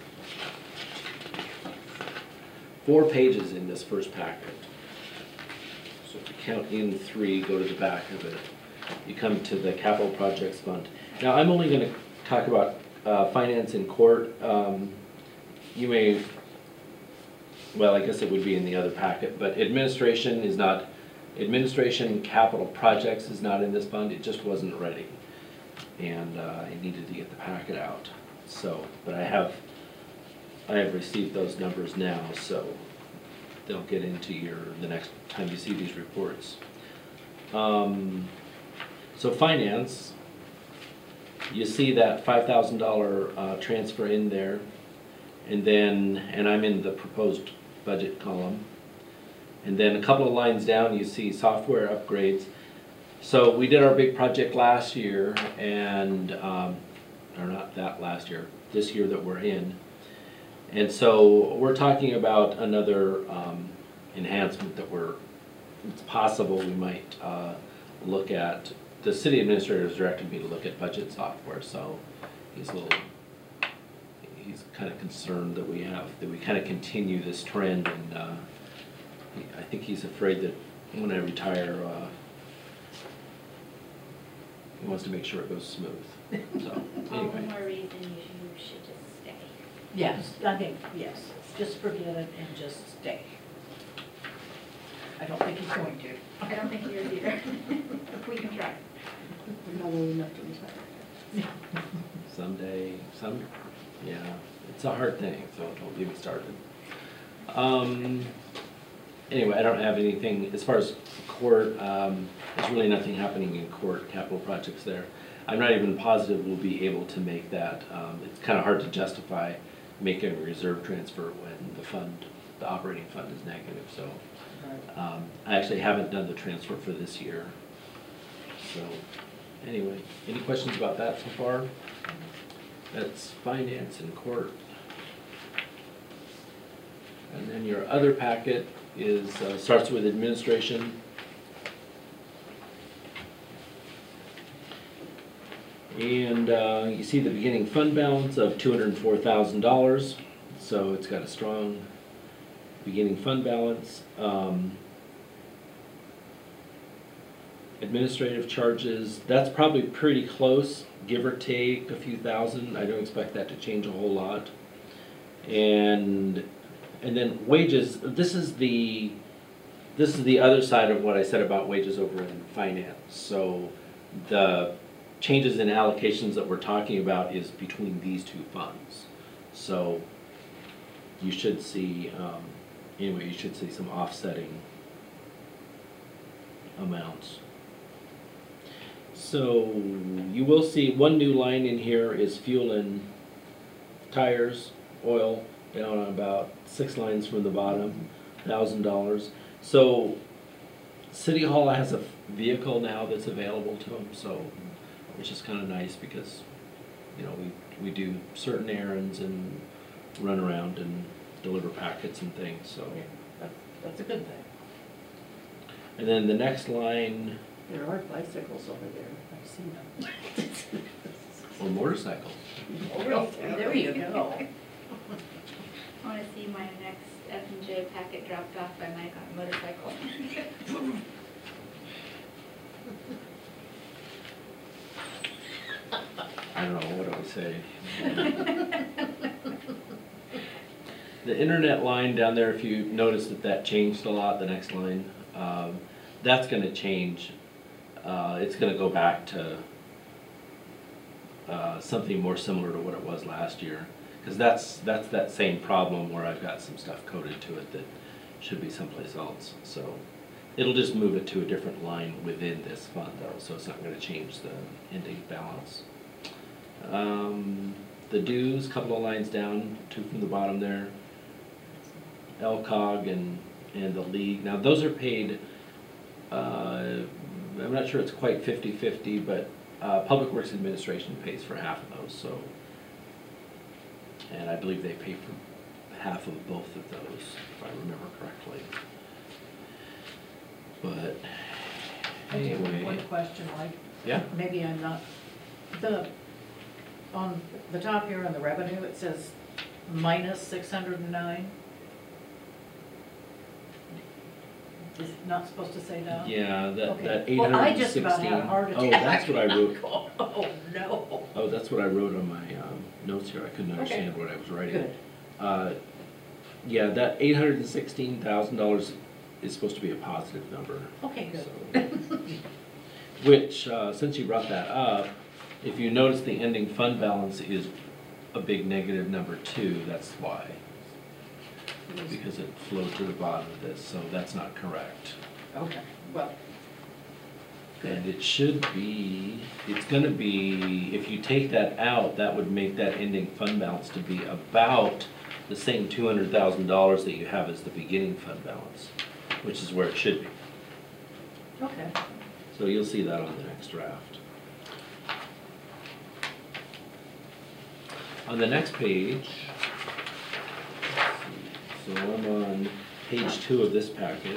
four pages in this first packet. So if you count in three, go to the back of it, you come to the capital projects fund. Now, I'm only gonna talk about, uh, finance in court. Um, you may, well, I guess it would be in the other packet, but administration is not, administration capital projects is not in this fund, it just wasn't ready. And, uh, I needed to get the packet out, so, but I have, I have received those numbers now, so they'll get into your, the next time you see these reports. Um, so finance, you see that five thousand dollar uh, transfer in there, and then, and I'm in the proposed budget column. And then a couple of lines down, you see software upgrades. So we did our big project last year, and, um, or not that last year, this year that we're in. And so we're talking about another um, enhancement that we're, it's possible we might uh, look at. The city administrator has directed me to look at budget software, so he's a little, he's kind of concerned that we have, that we kind of continue this trend, and uh, he- I think he's afraid that when I retire, uh, he wants to make sure it goes smooth. So, All the anyway. more reason you should, you should just stay. yes, I think, yes, just forget it and just stay. I don't think he's going to. I don't think yours either. We can try. We're not old enough to retire. Someday, some, yeah, it's a hard thing, so don't get me started. Um, anyway, I don't have anything, as far as court, um, there's really nothing happening in court, capital projects there. I'm not even positive we'll be able to make that. Um, it's kind of hard to justify making a reserve transfer when the fund, the operating fund is negative, so. Um, I actually haven't done the transfer for this year. So, anyway, any questions about that so far? That's finance and court. And then your other packet is, uh, starts with administration. And uh, you see the beginning fund balance of two hundred four thousand dollars. So it's got a strong beginning fund balance. Um, administrative charges, that's probably pretty close, give or take a few thousand. I don't expect that to change a whole lot. And and then wages, this is the this is the other side of what I said about wages over in finance. So the changes in allocations that we're talking about is between these two funds. So you should see, um, anyway, you should see some offsetting amounts. So you will see one new line in here is fuel and tires, oil, down on about six lines from the bottom, thousand dollars. So City Hall has a vehicle now that's available to them, so which is kind of nice because, you know, we we do certain errands and run around and deliver packets and things. So That's, that's a good thing. and then the next line, There are bicycles over there. I've seen them. or motorcycles. Oh, there you go. I wanna see my next F and J packet dropped off by Mike on a motorcycle. I don't know, what do I say? The internet line down there, if you notice that that changed a lot, the next line, um, that's gonna change. Uh, it's gonna go back to uh, something more similar to what it was last year. Cause that's, that's that same problem where I've got some stuff coded to it that should be someplace else, so. It'll just move it to a different line within this fund though, so it's not gonna change the ending balance. Um, the dues, couple of lines down, two from the bottom there. L C O G and, and the league. Now those are paid, uh, I'm not sure it's quite fifty fifty, but uh, Public Works Administration pays for half of those, so. And I believe they pay for half of both of those, if I remember correctly. But I do have anyway, one question, like, yeah. maybe I'm not, the, on the top here on the revenue, it says minus six hundred and nine. Is it not supposed to say that? Yeah, that, Okay. that eight Well, hundred I and just sixteen. about had a heart attack. Oh, that's what I wrote. Oh, no. Oh, that's what I wrote on my um, notes here. I couldn't understand what I was writing. Good. Uh, yeah, that eight hundred and sixteen thousand dollars is supposed to be a positive number. Okay, good. So, which, uh, since you brought that up, if you notice the ending fund balance is a big negative number too, that's why. Because it flowed to the bottom of this, so that's not correct. Okay, well, And it should be, it's gonna be, if you take that out, that would make that ending fund balance to be about the same two hundred thousand dollars that you have as the beginning fund balance, which is where it should be. okay. So you'll see that on the next draft. On the next page, so I'm on page two of this packet.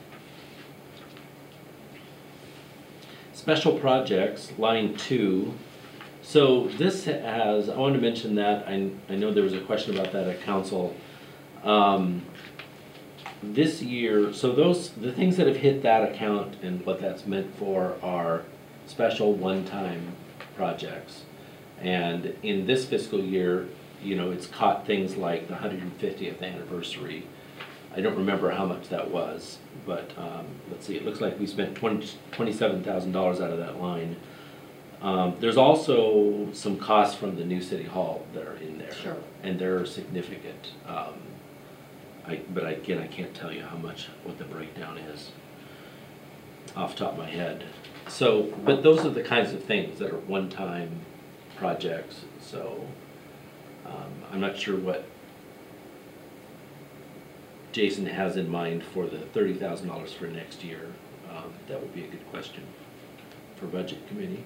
Special projects, line two. So this has, I wanted to mention that, I, I know there was a question about that at council. Um, this year, so those, the things that have hit that account and what that's meant for are special one-time projects. And in this fiscal year, you know, it's caught things like the one hundred fiftieth anniversary. I don't remember how much that was, but um, let's see, it looks like we spent twenty-seven thousand dollars out of that line. Um, there's also some costs from the new city hall that are in there. Sure. And they're significant. Um, I, but I- again, I can't tell you how much, what the breakdown is off the top of my head. So, but those are the kinds of things that are one-time projects, so, um, I'm not sure what Jason has in mind for the thirty thousand dollars for next year. Um, that would be a good question for budget committee.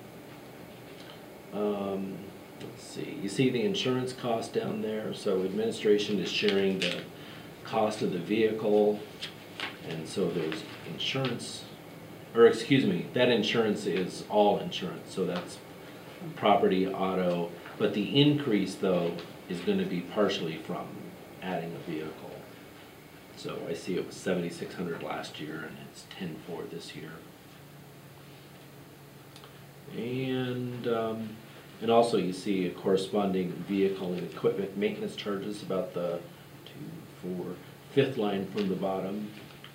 Um, let's see, you see the insurance cost down there, so administration is sharing the cost of the vehicle, and so there's insurance, or excuse me, that insurance is all insurance, so that's property, auto, but the increase though is gonna be partially from adding a vehicle. So I see it was seventy-six hundred last year and it's ten-four this year. And, um, and also you see a corresponding vehicle and equipment maintenance charges about the two, four, fifth line from the bottom.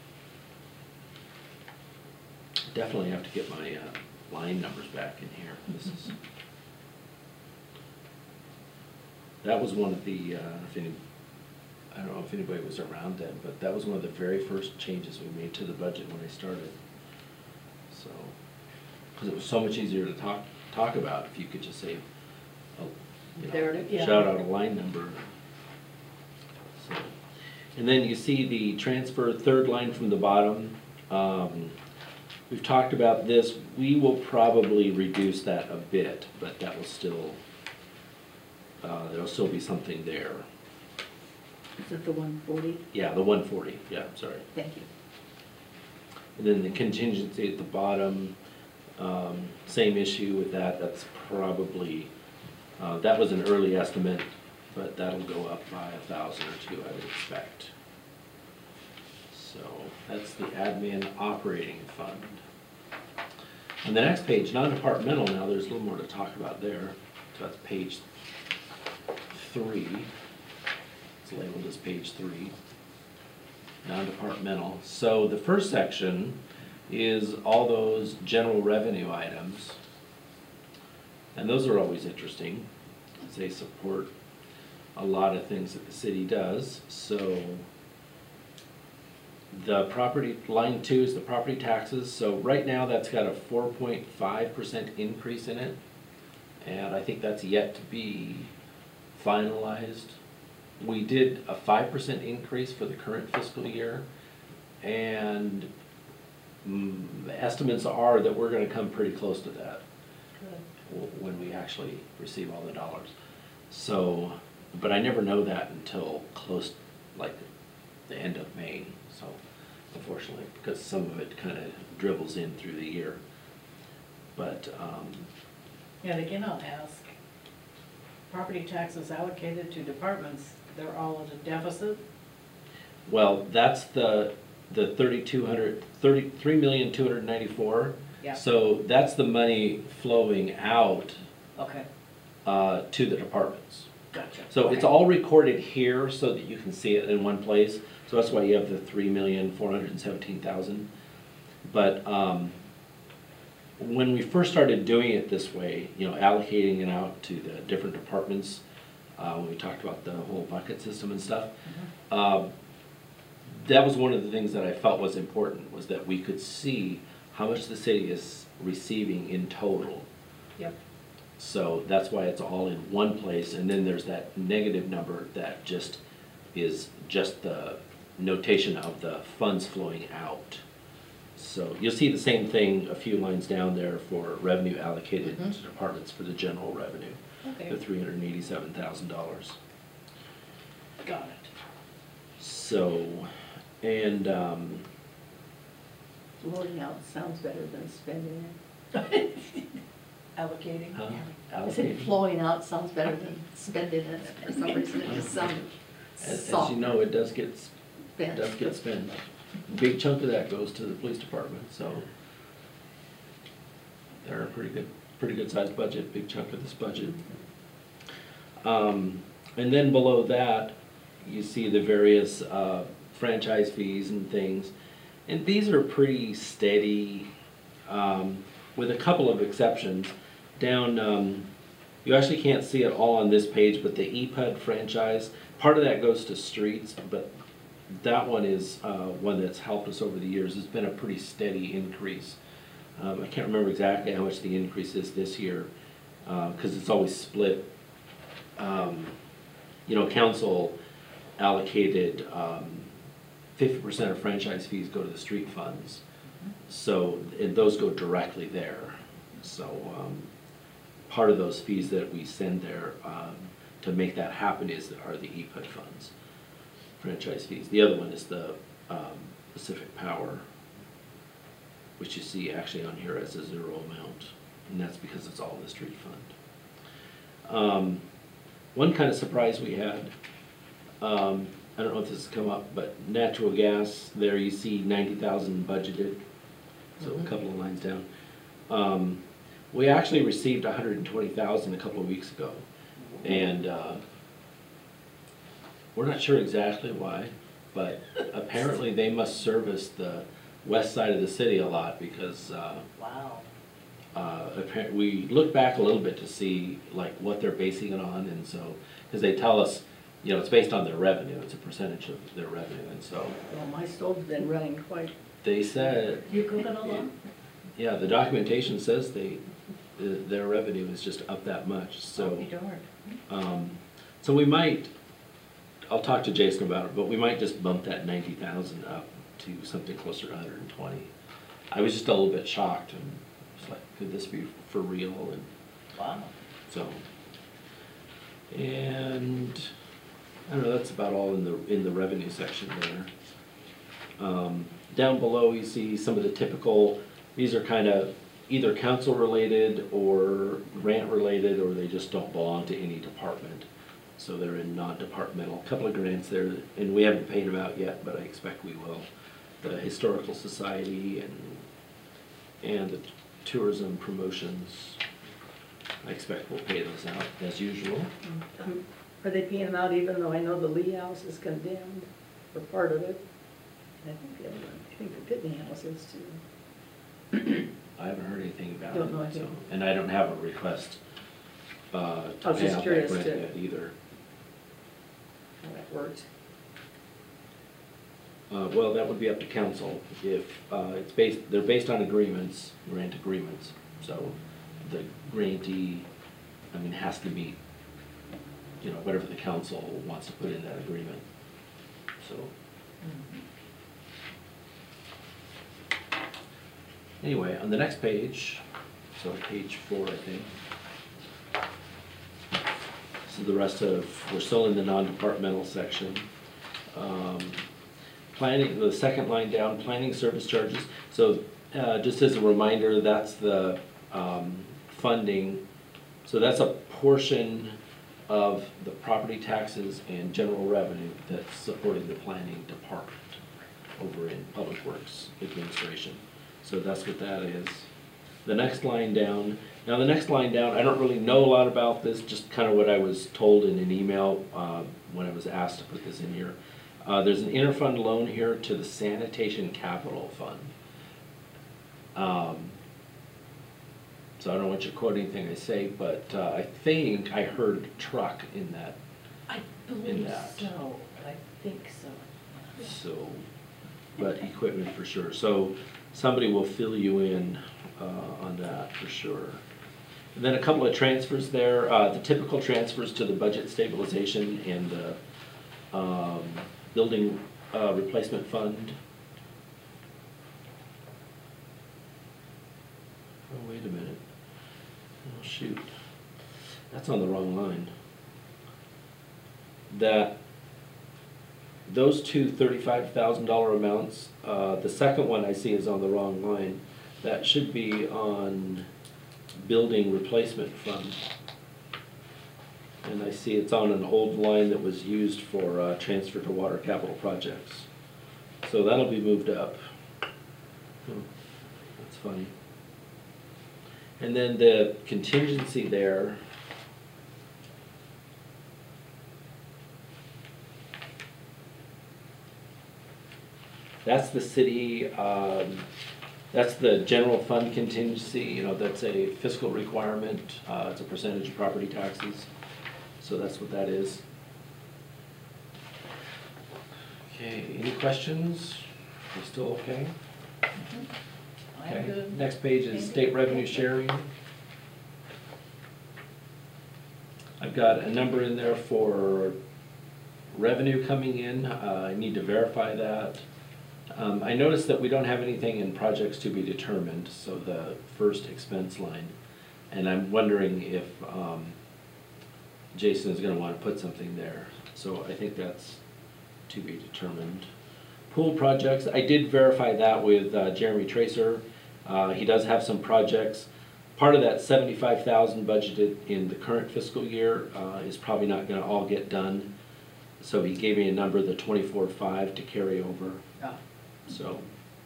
Definitely have to get my, uh, line numbers back in here. This is, that was one of the, uh, if any, I don't know if anybody was around then, but that was one of the very first changes we made to the budget when I started. So, because it was so much easier to talk, talk about if you could just say, oh, you There know, it is, yeah. shout out a line number. So, and then you see the transfer, third line from the bottom. Um, we've talked about this. We will probably reduce that a bit, but that will still, uh, there'll still be something there. Is it the one forty? Yeah, the one forty, yeah, sorry. Thank you. And then the contingency at the bottom, um, same issue with that, that's probably, uh, that was an early estimate, but that'll go up by a thousand or two, I would expect. So, that's the admin operating fund. On the next page, non-departmental, now there's a little more to talk about there. So that's page three. It's labeled as page three. Non-departmental. So the first section is all those general revenue items. And those are always interesting, as they support a lot of things that the city does. So the property, line two is the property taxes. So right now that's got a four point five percent increase in it. And I think that's yet to be finalized. We did a five percent increase for the current fiscal year, and mm, the estimates are that we're gonna come pretty close to that w- when we actually receive all the dollars. So, but I never know that until close, like the end of May, so unfortunately, because some of it kinda dribbles in through the year. But, um, Yet again, I'll ask, property taxes allocated to departments, they're all at a deficit? well, that's the, the thirty-two hundred, thirty-three million, two hundred ninety-four. Yeah. So that's the money flowing out, Okay, uh, to the departments. gotcha. So it's Okay. all recorded here so that you can see it in one place. So that's why you have the three million, four hundred and seventeen thousand. But, um, when we first started doing it this way, you know, allocating it out to the different departments, uh, when we talked about the whole bucket system and stuff, um, that was one of the things that I felt was important, was that we could see how much the city is receiving in total. Yep. So that's why it's all in one place, and then there's that negative number that just is just the notation of the funds flowing out. So you'll see the same thing a few lines down there for revenue allocated Mhm. to departments for the general revenue, Okay, the three hundred and eighty-seven thousand dollars. got it. So, and, um, Loading out sounds better than spending it. Allocating? huh? I said Allocated. flowing out sounds better than spending it. For some reason, it just sounded As, as soft. you know, it does get, s- spent. does get spent. A big chunk of that goes to the police department, so they're a pretty good, pretty good sized budget, big chunk of this budget. Um, and then below that, you see the various, uh, franchise fees and things. And these are pretty steady, um, with a couple of exceptions. Down, um, you actually can't see it all on this page, but the E P U D franchise, part of that goes to streets, but that one is uh, one that's helped us over the years. It's been a pretty steady increase. Um, I can't remember exactly how much the increase is this year, because it's always split. Um, You know, council allocated um, fifty percent of franchise fees go to the street funds. So, and those go directly there. So, um, part of those fees that we send there um, to make that happen is, are the E P U D funds, franchise fees. The other one is the um, Pacific Power, which you see actually on here as a zero amount, and that's because it's all the street fund. Um, one kind of surprise we had, um, I don't know if this has come up, but natural gas, there you see ninety thousand budgeted, so a couple of lines down. Um, we actually received one hundred twenty thousand a couple of weeks ago, and uh, we're not sure exactly why, but apparently they must service the west side of the city a lot, because uh, Wow. uh, appar- we looked back a little bit to see like what they're basing it on, and so, because they tell us, you know, it's based on their revenue, it's a percentage of their revenue, and so Well, my stove's been running quite, they said, You cooking along? yeah, the documentation says they, th- their revenue is just up that much, so. Oh, darn. Um, so we might, I'll talk to Jason about it, but we might just bump that ninety thousand up to something closer to one hundred twenty. I was just a little bit shocked, and it's like, could this be for real? And Wow. so, and I don't know, that's about all in the, in the revenue section there. Um, down below, you see some of the typical, these are kind of either council-related or grant-related, or they just don't belong to any department. So they're in non-departmental, a couple of grants there, and we haven't paid them out yet, but I expect we will. The Historical Society and, and the tourism promotions, I expect we'll pay those out as usual. um, are they paying them out even though I know the Lee House is condemned for part of it? And I think the other one, I think the Pitney House is too. I haven't heard anything about Don't know it, so, anything. and I don't have a request, uh, I to was pay just out that curious grant to- yet either. How that works. Uh, well, that would be up to council. If, uh, it's based, they're based on agreements, grant agreements. So the grantee, I mean, has to meet, you know, whatever the council wants to put in that agreement. So. Anyway, on the next page, so page four, I think. So the rest of, we're still in the non-departmental section. Um, Planning, the second line down, planning service charges. So uh, just as a reminder, that's the um, funding. So that's a portion of the property taxes and general revenue that's supporting the planning department over in Public Works Administration. So that's what that is. The next line down, now the next line down, I don't really know a lot about this, just kind of what I was told in an email uh, when I was asked to put this in here. Uh, there's an interfund loan here to the Sanitation Capital Fund. Um, so I don't want you to quote anything I say, but uh, I think I heard truck in that. I In believe that. so. I think so. So, but equipment for sure. So somebody will fill you in uh, on that for sure. And then a couple of transfers there. Uh, the typical transfers to the budget stabilization and the um, building uh, replacement fund. Oh, wait a minute. Oh, shoot. That's on the wrong line. That, those two thirty-five thousand dollar amounts, uh, the second one I see is on the wrong line. That should be on building replacement fund. And I see it's on an old line that was used for uh, transfer to water capital projects. So that'll be moved up. Hmm, that's funny. And then the contingency there, that's the city, um, that's the general fund contingency, you know, that's a fiscal requirement. Uh, it's a percentage of property taxes. So that's what that is. Okay, any questions? We still okay? I'm Okay. good. Next page is state revenue sharing. I've got a number in there for revenue coming in. Uh, I need to verify that. Um, I noticed that we don't have anything in projects to be determined, so the first expense line. And I'm wondering if um, Jason is gonna wanna put something there. So I think that's to be determined. Pool projects, I did verify that with uh, Jeremy Tracer. Uh, he does have some projects. Part of that seventy-five thousand budgeted in the current fiscal year uh, is probably not gonna all get done. So he gave me a number, the twenty-four five, to carry over. Ah. So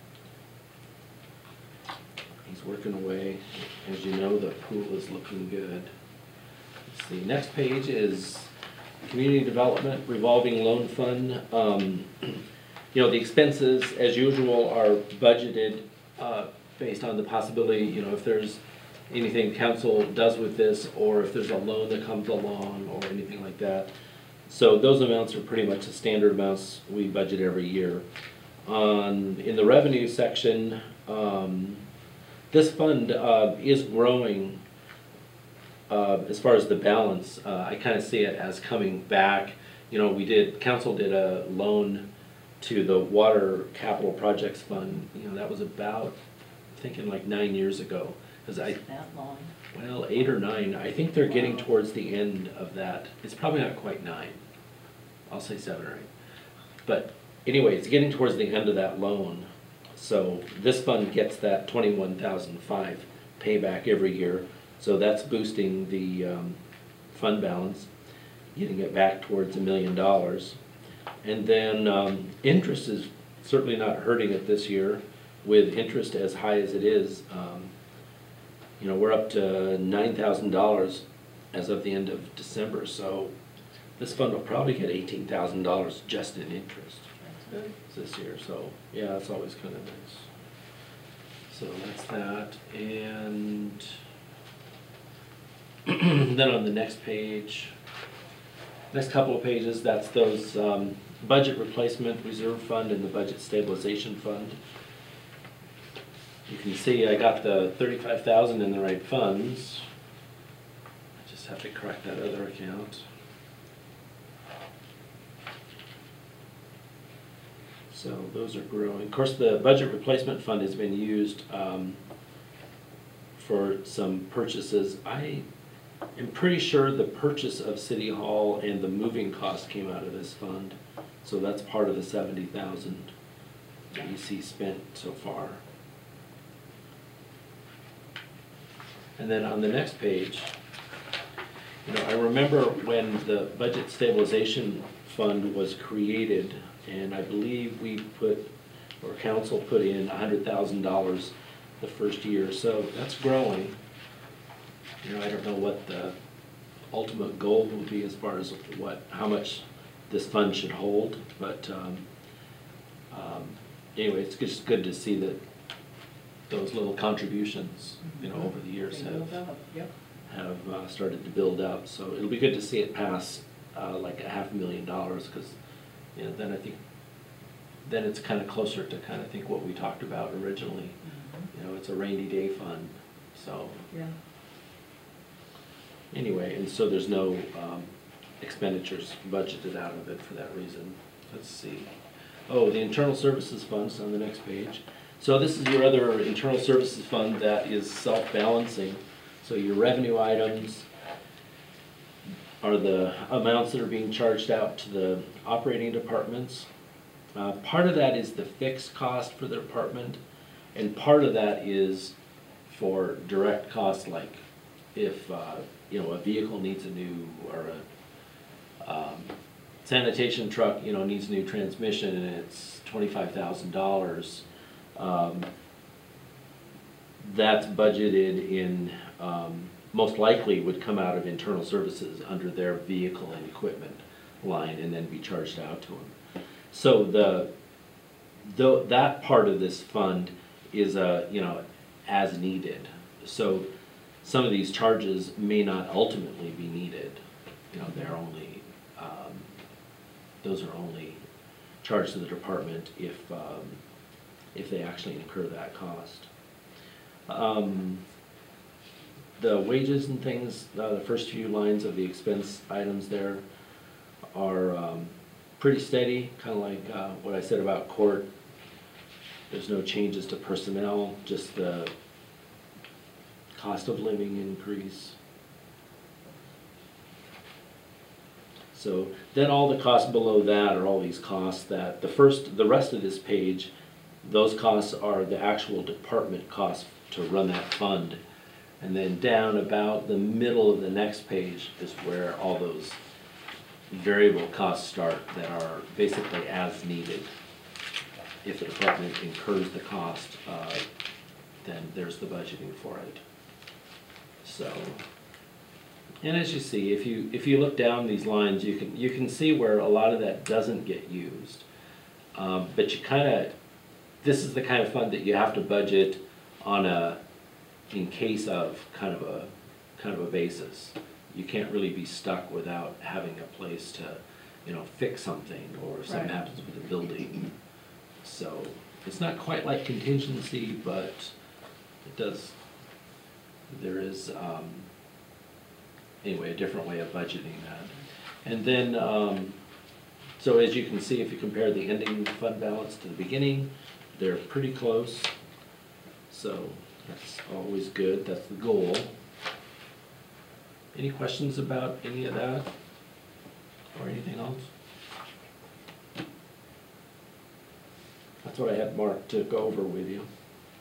he's working away. As you know, the pool is looking good. Let's see, next page is community development revolving loan fund. Um, you know, the expenses, as usual, are budgeted uh, based on the possibility, you know, if there's anything council does with this, or if there's a loan that comes along, or anything like that. So those amounts are pretty much the standard amounts we budget every year. On, in the revenue section, um, this fund uh, is growing uh, as far as the balance. Uh, I kind of see it as coming back. You know, we did, council did a loan to the Water Capital Projects Fund. You know, that was about, thinking like nine years ago. Because I, That long. well, eight or nine. I think they're getting towards the end of that. It's probably not quite nine. I'll say seven or eight. But anyway, it's getting towards the end of that loan. So this fund gets that twenty-one thousand five payback every year. So that's boosting the um, fund balance, getting it back towards a million dollars. And then um, interest is certainly not hurting it this year, with interest as high as it is. Um, you know, we're up to nine thousand dollars as of the end of December. So this fund will probably get eighteen thousand dollars just in interest That's good. this year, so, yeah, that's always kind of nice. So that's that, and then on the next page, next couple of pages, that's those um, budget replacement reserve fund and the budget stabilization fund. You can see I got the thirty-five thousand in the right funds. I just have to correct that other account. So those are growing. Of course, the budget replacement fund has been used um, for some purchases. I am pretty sure the purchase of City Hall and the moving cost came out of this fund. So that's part of the seventy thousand that you see spent so far. And then on the next page, you know, I remember when the budget stabilization fund was created, and I believe we put, or council put in a hundred thousand dollars the first year, so that's growing. You know, I don't know what the ultimate goal will be as far as what, how much this fund should hold, but um, um, anyway, it's just good to see that those little contributions, you know, over the years They have, build up, yep. have uh, started to build up. So it'll be good to see it pass uh, like a half a million dollars, because, you know, then I think, then it's kind of closer to kind of think what we talked about originally. You know, it's a rainy day fund, so. Yeah. Anyway, and so there's no um, expenditures budgeted out of it for that reason. Let's see. Oh, the internal services funds on the next page. So this is your other internal services fund that is self-balancing. So your revenue items are the amounts that are being charged out to the operating departments. Uh, part of that is the fixed cost for the department, and part of that is for direct costs, like if uh, you know, a vehicle needs a new, or a um, sanitation truck, you know, needs a new transmission, and it's twenty-five thousand dollars. Um, that's budgeted in, um, most likely would come out of internal services under their vehicle and equipment line, and then be charged out to them. So the, the that part of this fund is a, you know, as needed. So some of these charges may not ultimately be needed. You know, they're only, um, those are only charged to the department if, um, if they actually incur that cost. Um, The wages and things, uh, the first few lines of the expense items there are um, pretty steady, kind of like uh, what I said about court. There's no changes to personnel, just the cost of living increase. So then all the costs below that are all these costs that, the first, the rest of this page, those costs are the actual department costs to run that fund. And then down about the middle of the next page is where all those variable costs start that are basically as needed. If the department incurs the cost, uh, then there's the budgeting for it. So, and as you see, if you if you look down these lines, you can you can see where a lot of that doesn't get used. Um, but you kind of, this is the kind of fund that you have to budget on a in case of kind of a kind of a basis. You can't really be stuck without having a place to, you know, fix something or something Right. happens with the building. So it's not quite like contingency, but it does, there is, um, anyway, a different way of budgeting that. And then, um, so as you can see, if you compare the ending fund balance to the beginning, they're pretty close. So that's always good, that's the goal. Any questions about any of that? Or anything else? That's what I had marked to go over with you.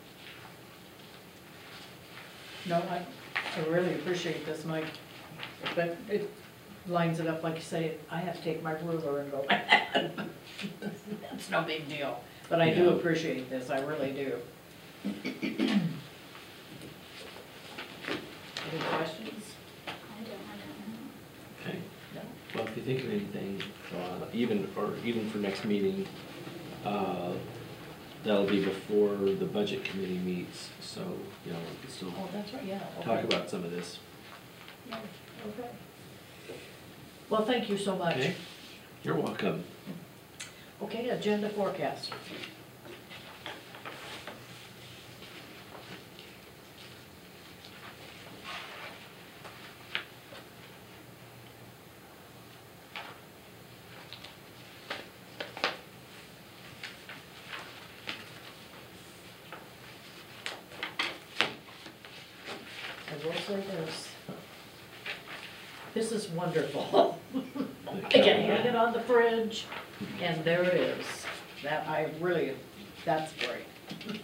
No, I, I really appreciate this, Mike, but it lines it up, like you say, I have to take my ruler and go, that's no big deal. But I do Yeah. appreciate this, I really do. Any questions? I don't, I don't know. Okay. No? Well, if you think of anything, uh, even, or even for next meeting, uh, that'll be before the budget committee meets, so, you know, we can still Oh, that's right, yeah. talk okay. about some of this. Okay. Well, thank you so much. Okay? You're welcome. Okay, agenda forecast. I will say this. This is wonderful. I can hang it on the fridge, and there it is. That, I really, that's great.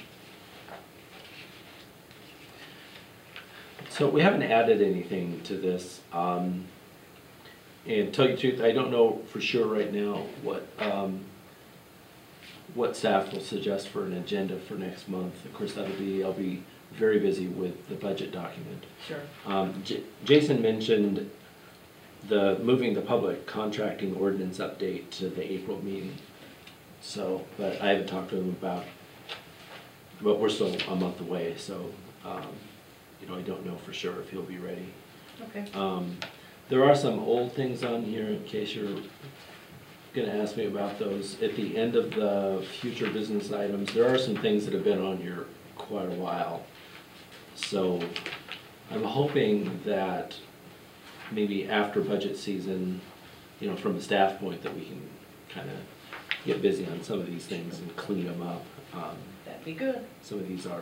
So we haven't added anything to this. Um, and tell you the truth, I don't know for sure right now what, um, what staff will suggest for an agenda for next month. Of course, that'll be, I'll be very busy with the budget document. Sure. Um, J Jason mentioned the, moving the public contracting ordinance update to the April meeting. So, but I haven't talked to him about, but we're still a month away, so, um, you know, I don't know for sure if he'll be ready. Okay. Um, there are some old things on here in case you're gonna ask me about those. At the end of the future business items, there are some things that have been on here quite a while. So I'm hoping that maybe after budget season, you know, from a staff point, that we can kind of get busy on some of these things and clean them up. Um, That'd be good. some of these are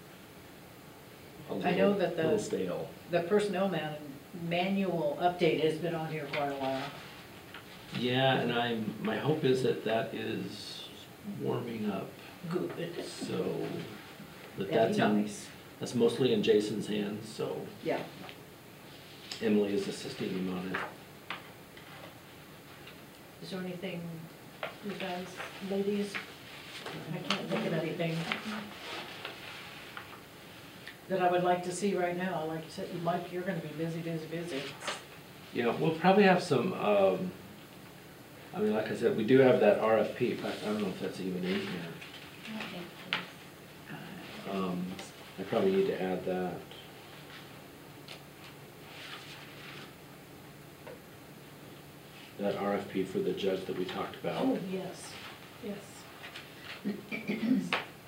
a I know little, that the- little stale. The personnel man, manual update has been on here quite a while. Yeah, and I'm, my hope is that that is warming up, Good. so, but That'd that's be in, nice. that's mostly in Jason's hands, so Yeah. Emily is assisting him on it. Is there anything, you guys, ladies? I can't think of anything that I would like to see right now. Like you said, Mike, you're gonna be busy, busy, busy. Yeah, we'll probably have some, um, I mean, like I said, we do have that R F P, in fact, I don't know if that's even in here. I don't think so. Um, I probably need to add that. That R F P for the judge that we talked about. Oh, yes. Yes.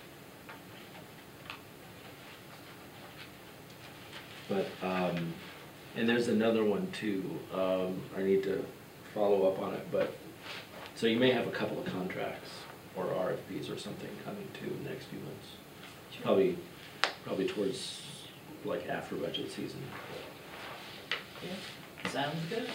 But, um, and there's another one too, um, I need to follow up on it, but, so you may have a couple of contracts or R F Ps or something coming too in the next few months. Probably, probably towards, like, after budget season. Yeah, sounds good.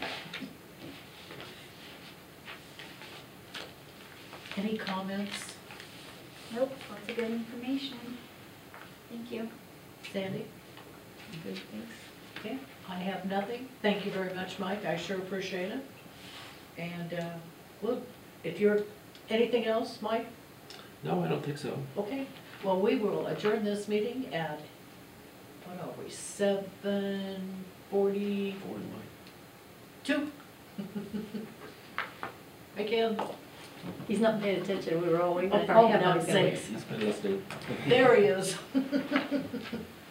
Any comments, Nope, lots of good information. Thank you. Sandy? You good, thanks? Okay, I have nothing. Thank you very much, Mike, I sure appreciate it. And, uh, well, if you're, anything else, Mike? No, I don't think so. Okay, well, we will adjourn this meeting at, what are we, seven forty-two? Forward, Mike. Again, He's not paying attention, we were all waiting oh, for for him, now he's heaven's gonna wait. sakes, He's been listening. there he is.